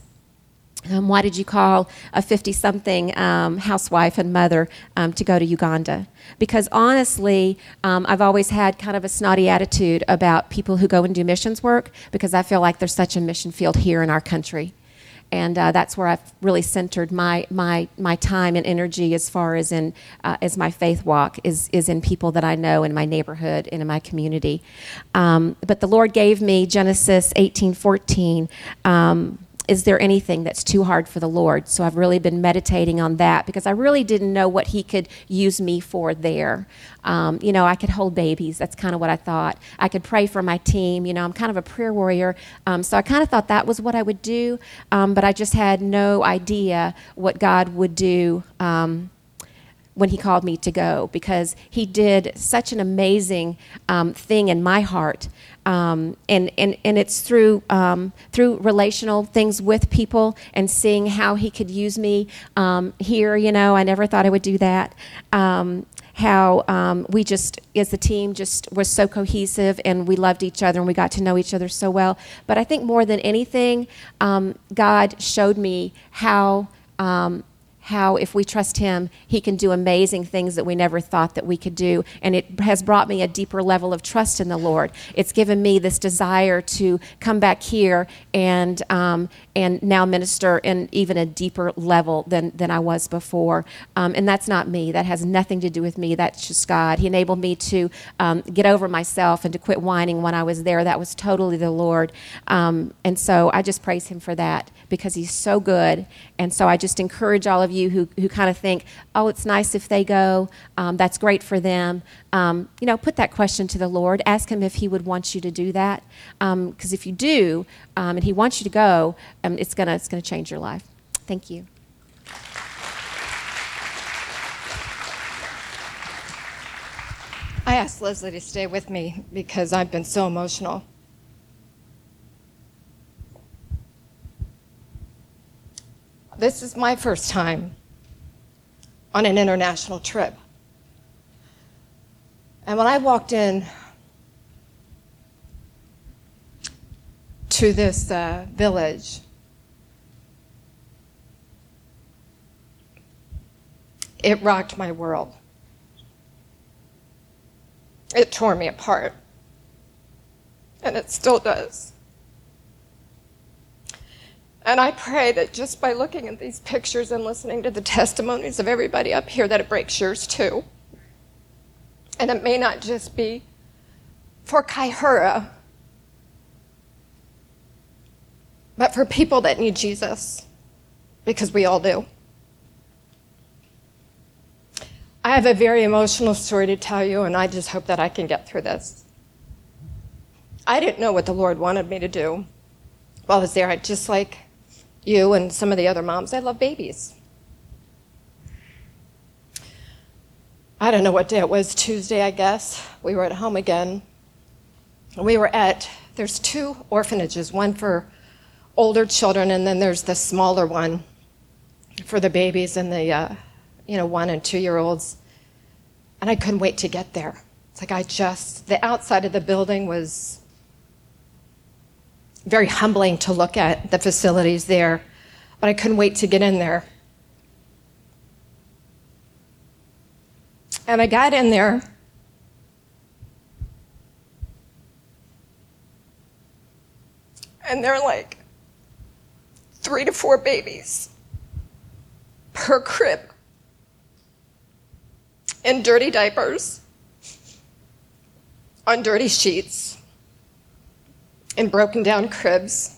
Um, why did you call a fifty-something um, housewife and mother um, to go to Uganda? Because honestly, um, I've always had kind of a snotty attitude about people who go and do missions work, because I feel like there's such a mission field here in our country. And uh, that's where I've really centered my my my time and energy, as far as in uh, as my faith walk is is in people that I know in my neighborhood and in my community. Um, but the Lord gave me Genesis eighteen fourteen. Um, Is there anything that's too hard for the Lord? So I've really been meditating on that, because I really didn't know what He could use me for there. Um, you know, I could hold babies. That's kind of what I thought. I could pray for my team. You know, I'm kind of a prayer warrior. Um, so I kind of thought that was what I would do. Um, but I just had no idea what God would do um, when He called me to go, because He did such an amazing um, thing in my heart. Um, and, and, and it's through um, through relational things with people and seeing how He could use me um, here. You know, I never thought I would do that. Um, how um, we just, as a team, just was so cohesive, and we loved each other, and we got to know each other so well. But I think more than anything, um, God showed me how um, how if we trust Him, He can do amazing things that we never thought that we could do. And it has brought me a deeper level of trust in the Lord. It's given me this desire to come back here and um, and now minister in even a deeper level than, than I was before. Um, and that's not me. That has nothing to do with me. That's just God. He enabled me to um, get over myself and to quit whining when I was there. That was totally the Lord. Um, and so I just praise Him for that, because He's so good. And so I just encourage all of you who, who kind of think, oh, it's nice if they go, um, that's great for them. Um, you know, put that question to the Lord. Ask Him if He would want you to do that. Because um, if you do, um, and He wants you to go, um, it's gonna it's gonna change your life. Thank you. I asked Leslie to stay with me because I've been so emotional. This is my first time on an international trip. And when I walked in to this uh, village, it rocked my world. It tore me apart. And it still does. And I pray that just by looking at these pictures and listening to the testimonies of everybody up here, that it breaks yours too. And it may not just be for Kaihura, but for people that need Jesus, because we all do. I have a very emotional story to tell you, and I just hope that I can get through this. I didn't know what the Lord wanted me to do while I was there. I just like you and some of the other moms, I love babies. I don't know what day it was, Tuesday, I guess. We were at home again. We were at, there's two orphanages, one for older children, and then there's the smaller one for the babies and the, uh, you know, one and two-year-olds. And I couldn't wait to get there. It's like I just, the outside of the building was very humbling to look at, the facilities there, but I couldn't wait to get in there. And I got in there, And they're like three to four babies per crib in dirty diapers, on dirty sheets, in broken down cribs.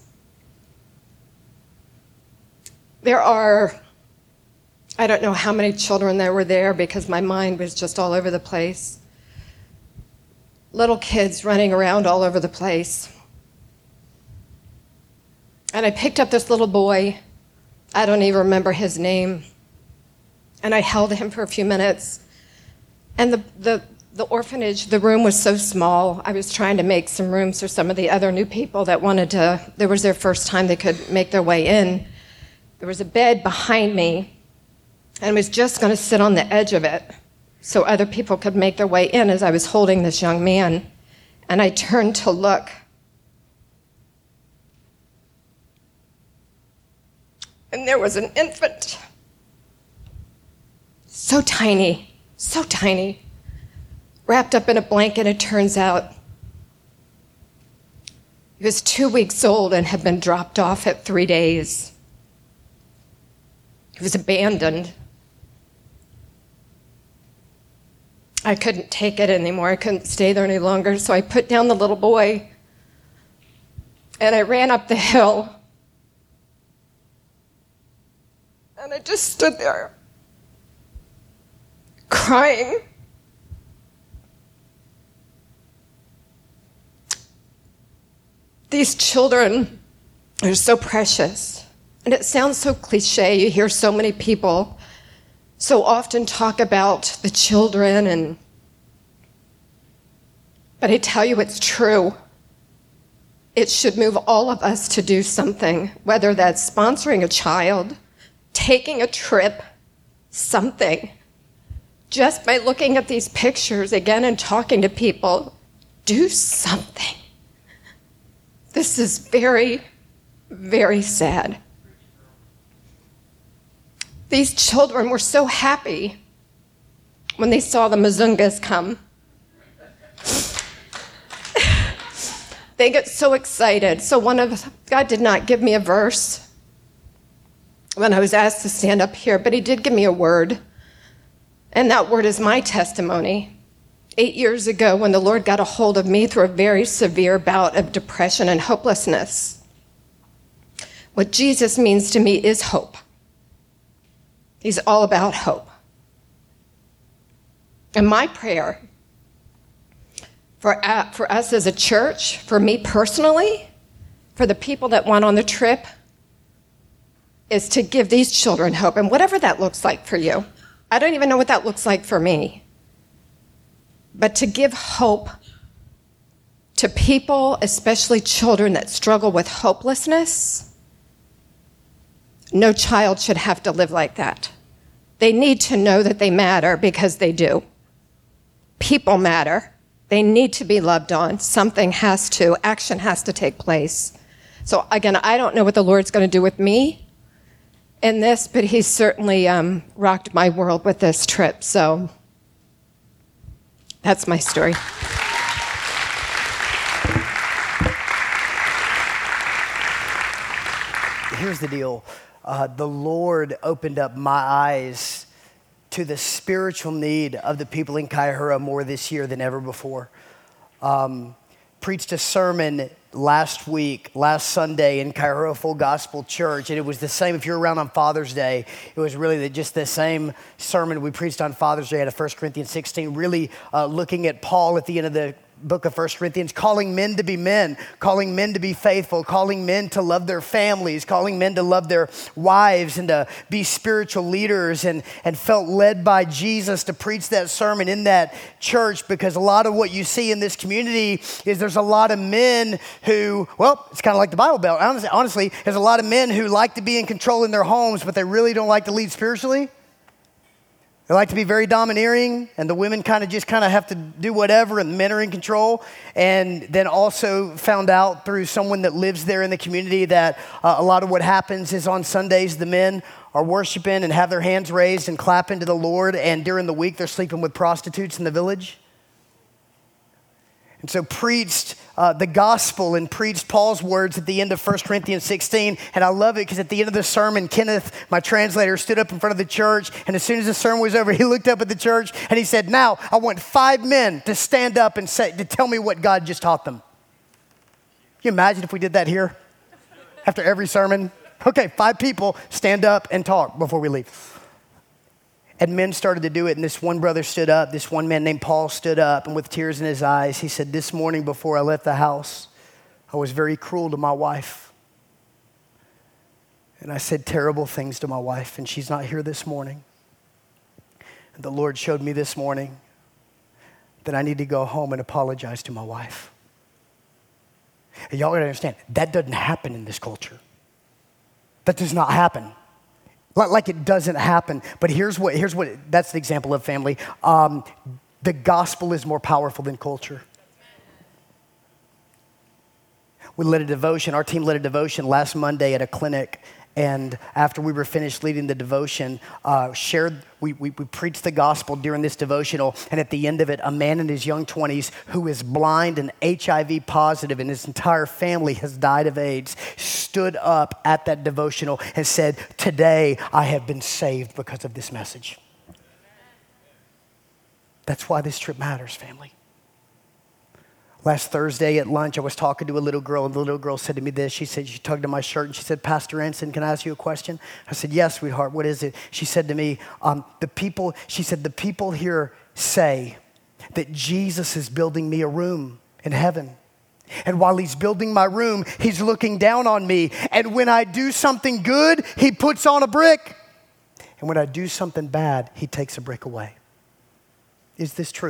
There are, I don't know how many children there were there because my mind was just all over the place. Little kids running around all over the place. And I picked up this little boy. I don't even remember his name. And I held him for a few minutes. And the, the, the orphanage, the room was so small. I was trying to make some rooms for some of the other new people that wanted to, there was their first time they could make their way in. There was a bed behind me, and I was just going to sit on the edge of it so other people could make their way in as I was holding this young man. And I turned to look. And there was an infant, so tiny, so tiny, wrapped up in a blanket. It turns out he was two weeks old and had been dropped off at three days. He was abandoned. I couldn't take it anymore. I couldn't stay there any longer, so I put down the little boy and I ran up the hill. And I just stood there, crying. These children are so precious. And it sounds so cliche. You hear so many people so often talk about the children, and but I tell you it's true. It should move all of us to do something, whether that's sponsoring a child, taking a trip, something. Just by looking at these pictures again and talking to people, do something. This is very, very sad. These children were so happy when they saw the Mazungas come. They get so excited. So one of, God did not give me a verse when I was asked to stand up here, but he did give me a word. And that word is my testimony. Eight years ago, when the Lord got a hold of me through a very severe bout of depression and hopelessness, what Jesus means to me is hope. He's all about hope. And my prayer for, uh, for us as a church, for me personally, for the people that went on the trip, is to give these children hope. And whatever that looks like for you, I don't even know what that looks like for me. But to give hope to people, especially children that struggle with hopelessness. No child should have to live like that. They need to know that they matter, because they do. People matter. They need to be loved on. Something has to, action has to take place. So again, I don't know what the Lord's going to do with me in this, but he's certainly um, rocked my world with this trip. So that's my story. Here's the deal. Uh, the Lord opened up my eyes to the spiritual need of the people in Kaihura more this year than ever before. Um, preached a sermon last week, last Sunday in Kaihura Full Gospel Church, and it was the same. If you're around on Father's Day, it was really the, just the same sermon we preached on Father's Day out of First Corinthians sixteen, really uh, looking at Paul at the end of the book of First Corinthians, calling men to be men, calling men to be faithful, calling men to love their families, calling men to love their wives and to be spiritual leaders, and, and felt led by Jesus to preach that sermon in that church, because a lot of what you see in this community is there's a lot of men who, well, it's kind of like the Bible Belt. Honestly, honestly, there's a lot of men who like to be in control in their homes, but they really don't like to lead spiritually. They like to be very domineering, and the women kind of just kind of have to do whatever, and the men are in control. And then also found out through someone that lives there in the community that uh, a lot of what happens is on Sundays, the men are worshiping and have their hands raised and clapping to the Lord, and during the week they're sleeping with prostitutes in the village. And so preached uh, the gospel and preached Paul's words at the end of First Corinthians sixteen. And I love it because at the end of the sermon, Kenneth, my translator, stood up in front of the church. And as soon as the sermon was over, he looked up at the church and he said, now I want five men to stand up and say, to tell me what God just taught them. Can you imagine if we did that here after every sermon? Okay, five people stand up and talk before we leave. And men started to do it, and this one brother stood up. This one man named Paul stood up, and with tears in his eyes, he said, this morning before I left the house, I was very cruel to my wife. And I said terrible things to my wife, and she's not here this morning. And the Lord showed me this morning that I need to go home and apologize to my wife. And y'all gotta understand, that doesn't happen in this culture. That does not happen. Like it doesn't happen. But here's what, here's what, that's the example of family. Um, the gospel is more powerful than culture. We led a devotion, our team led a devotion last Monday at a clinic. And after we were finished leading the devotion, uh, shared, we, we, we preached the gospel during this devotional. And at the end of it, a man in his young twenties who is blind and H I V positive and his entire family has died of AIDS stood up at that devotional and said, today I have been saved because of this message. That's why this trip matters, family. Last Thursday at lunch, I was talking to a little girl, and the little girl said to me this. She said, she tugged on my shirt, and she said, Pastor Anson, can I ask you a question? I said, yes, sweetheart, what is it? She said to me, um, the people, she said, the people here say that Jesus is building me a room in heaven. And while he's building my room, he's looking down on me. And when I do something good, he puts on a brick. And when I do something bad, he takes a brick away. Is this true?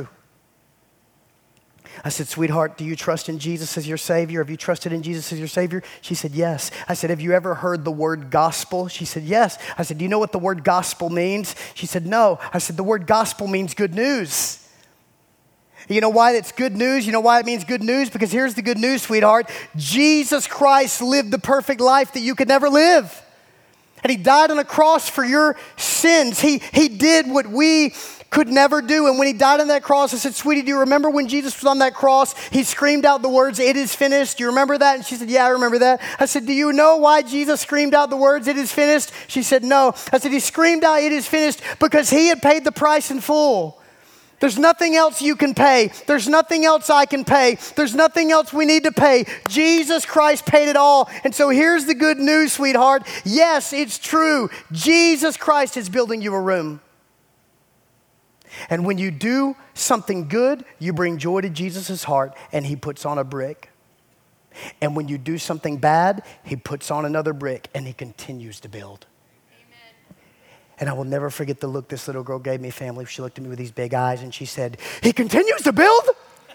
I said, sweetheart, do you trust in Jesus as your Savior? Have you trusted in Jesus as your Savior? She said, yes. I said, have you ever heard the word gospel? She said, yes. I said, do you know what the word gospel means? She said, no. I said, the word gospel means good news. You know why it's good news? You know why it means good news? Because here's the good news, sweetheart. Jesus Christ lived the perfect life that you could never live. And he died on a cross for your sins. He, he did what we could never do. And when he died on that cross, I said, sweetie, do you remember when Jesus was on that cross? He screamed out the words, it is finished. Do you remember that? And she said, yeah, I remember that. I said, do you know why Jesus screamed out the words, it is finished? She said, no. I said, he screamed out, it is finished because he had paid the price in full. There's nothing else you can pay. There's nothing else I can pay. There's nothing else we need to pay. Jesus Christ paid it all. And so here's the good news, sweetheart. Yes, it's true. Jesus Christ is building you a room. And when you do something good, you bring joy to Jesus' heart and he puts on a brick. And when you do something bad, he puts on another brick and he continues to build. Amen. And I will never forget the look this little girl gave me, family. She looked at me with these big eyes and she said, he continues to build?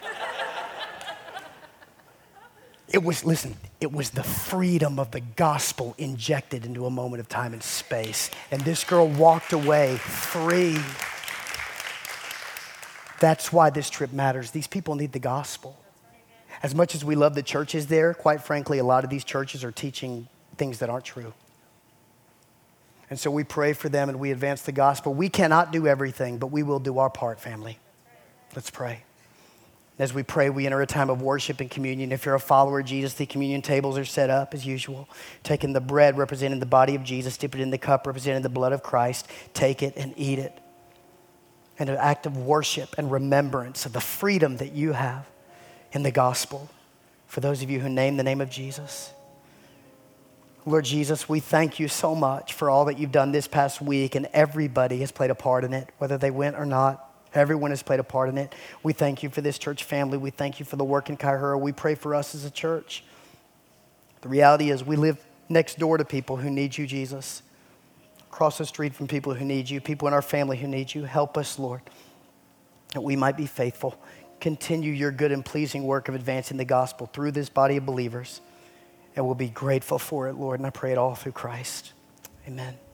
It was, listen, it was the freedom of the gospel injected into a moment of time and space. And this girl walked away free. That's why this trip matters. These people need the gospel. As much as we love the churches there, quite frankly, a lot of these churches are teaching things that aren't true. And so we pray for them and we advance the gospel. We cannot do everything, but we will do our part, family. Let's pray. As we pray, we enter a time of worship and communion. If you're a follower of Jesus, the communion tables are set up as usual. Taking the bread representing the body of Jesus, dip it in the cup representing the blood of Christ. Take it and eat it. And an act of worship and remembrance of the freedom that you have in the gospel. For those of you who name the name of Jesus. Lord Jesus, we thank you so much for all that you've done this past week, and everybody has played a part in it, whether they went or not. Everyone has played a part in it. We thank you for this church family. We thank you for the work in Kaihura. We pray for us as a church. The reality is we live next door to people who need you, Jesus. Across the street from people who need you, people in our family who need you. Help us, Lord, that we might be faithful. Continue your good and pleasing work of advancing the gospel through this body of believers. And we'll be grateful for it, Lord. And I pray it all through Christ. Amen.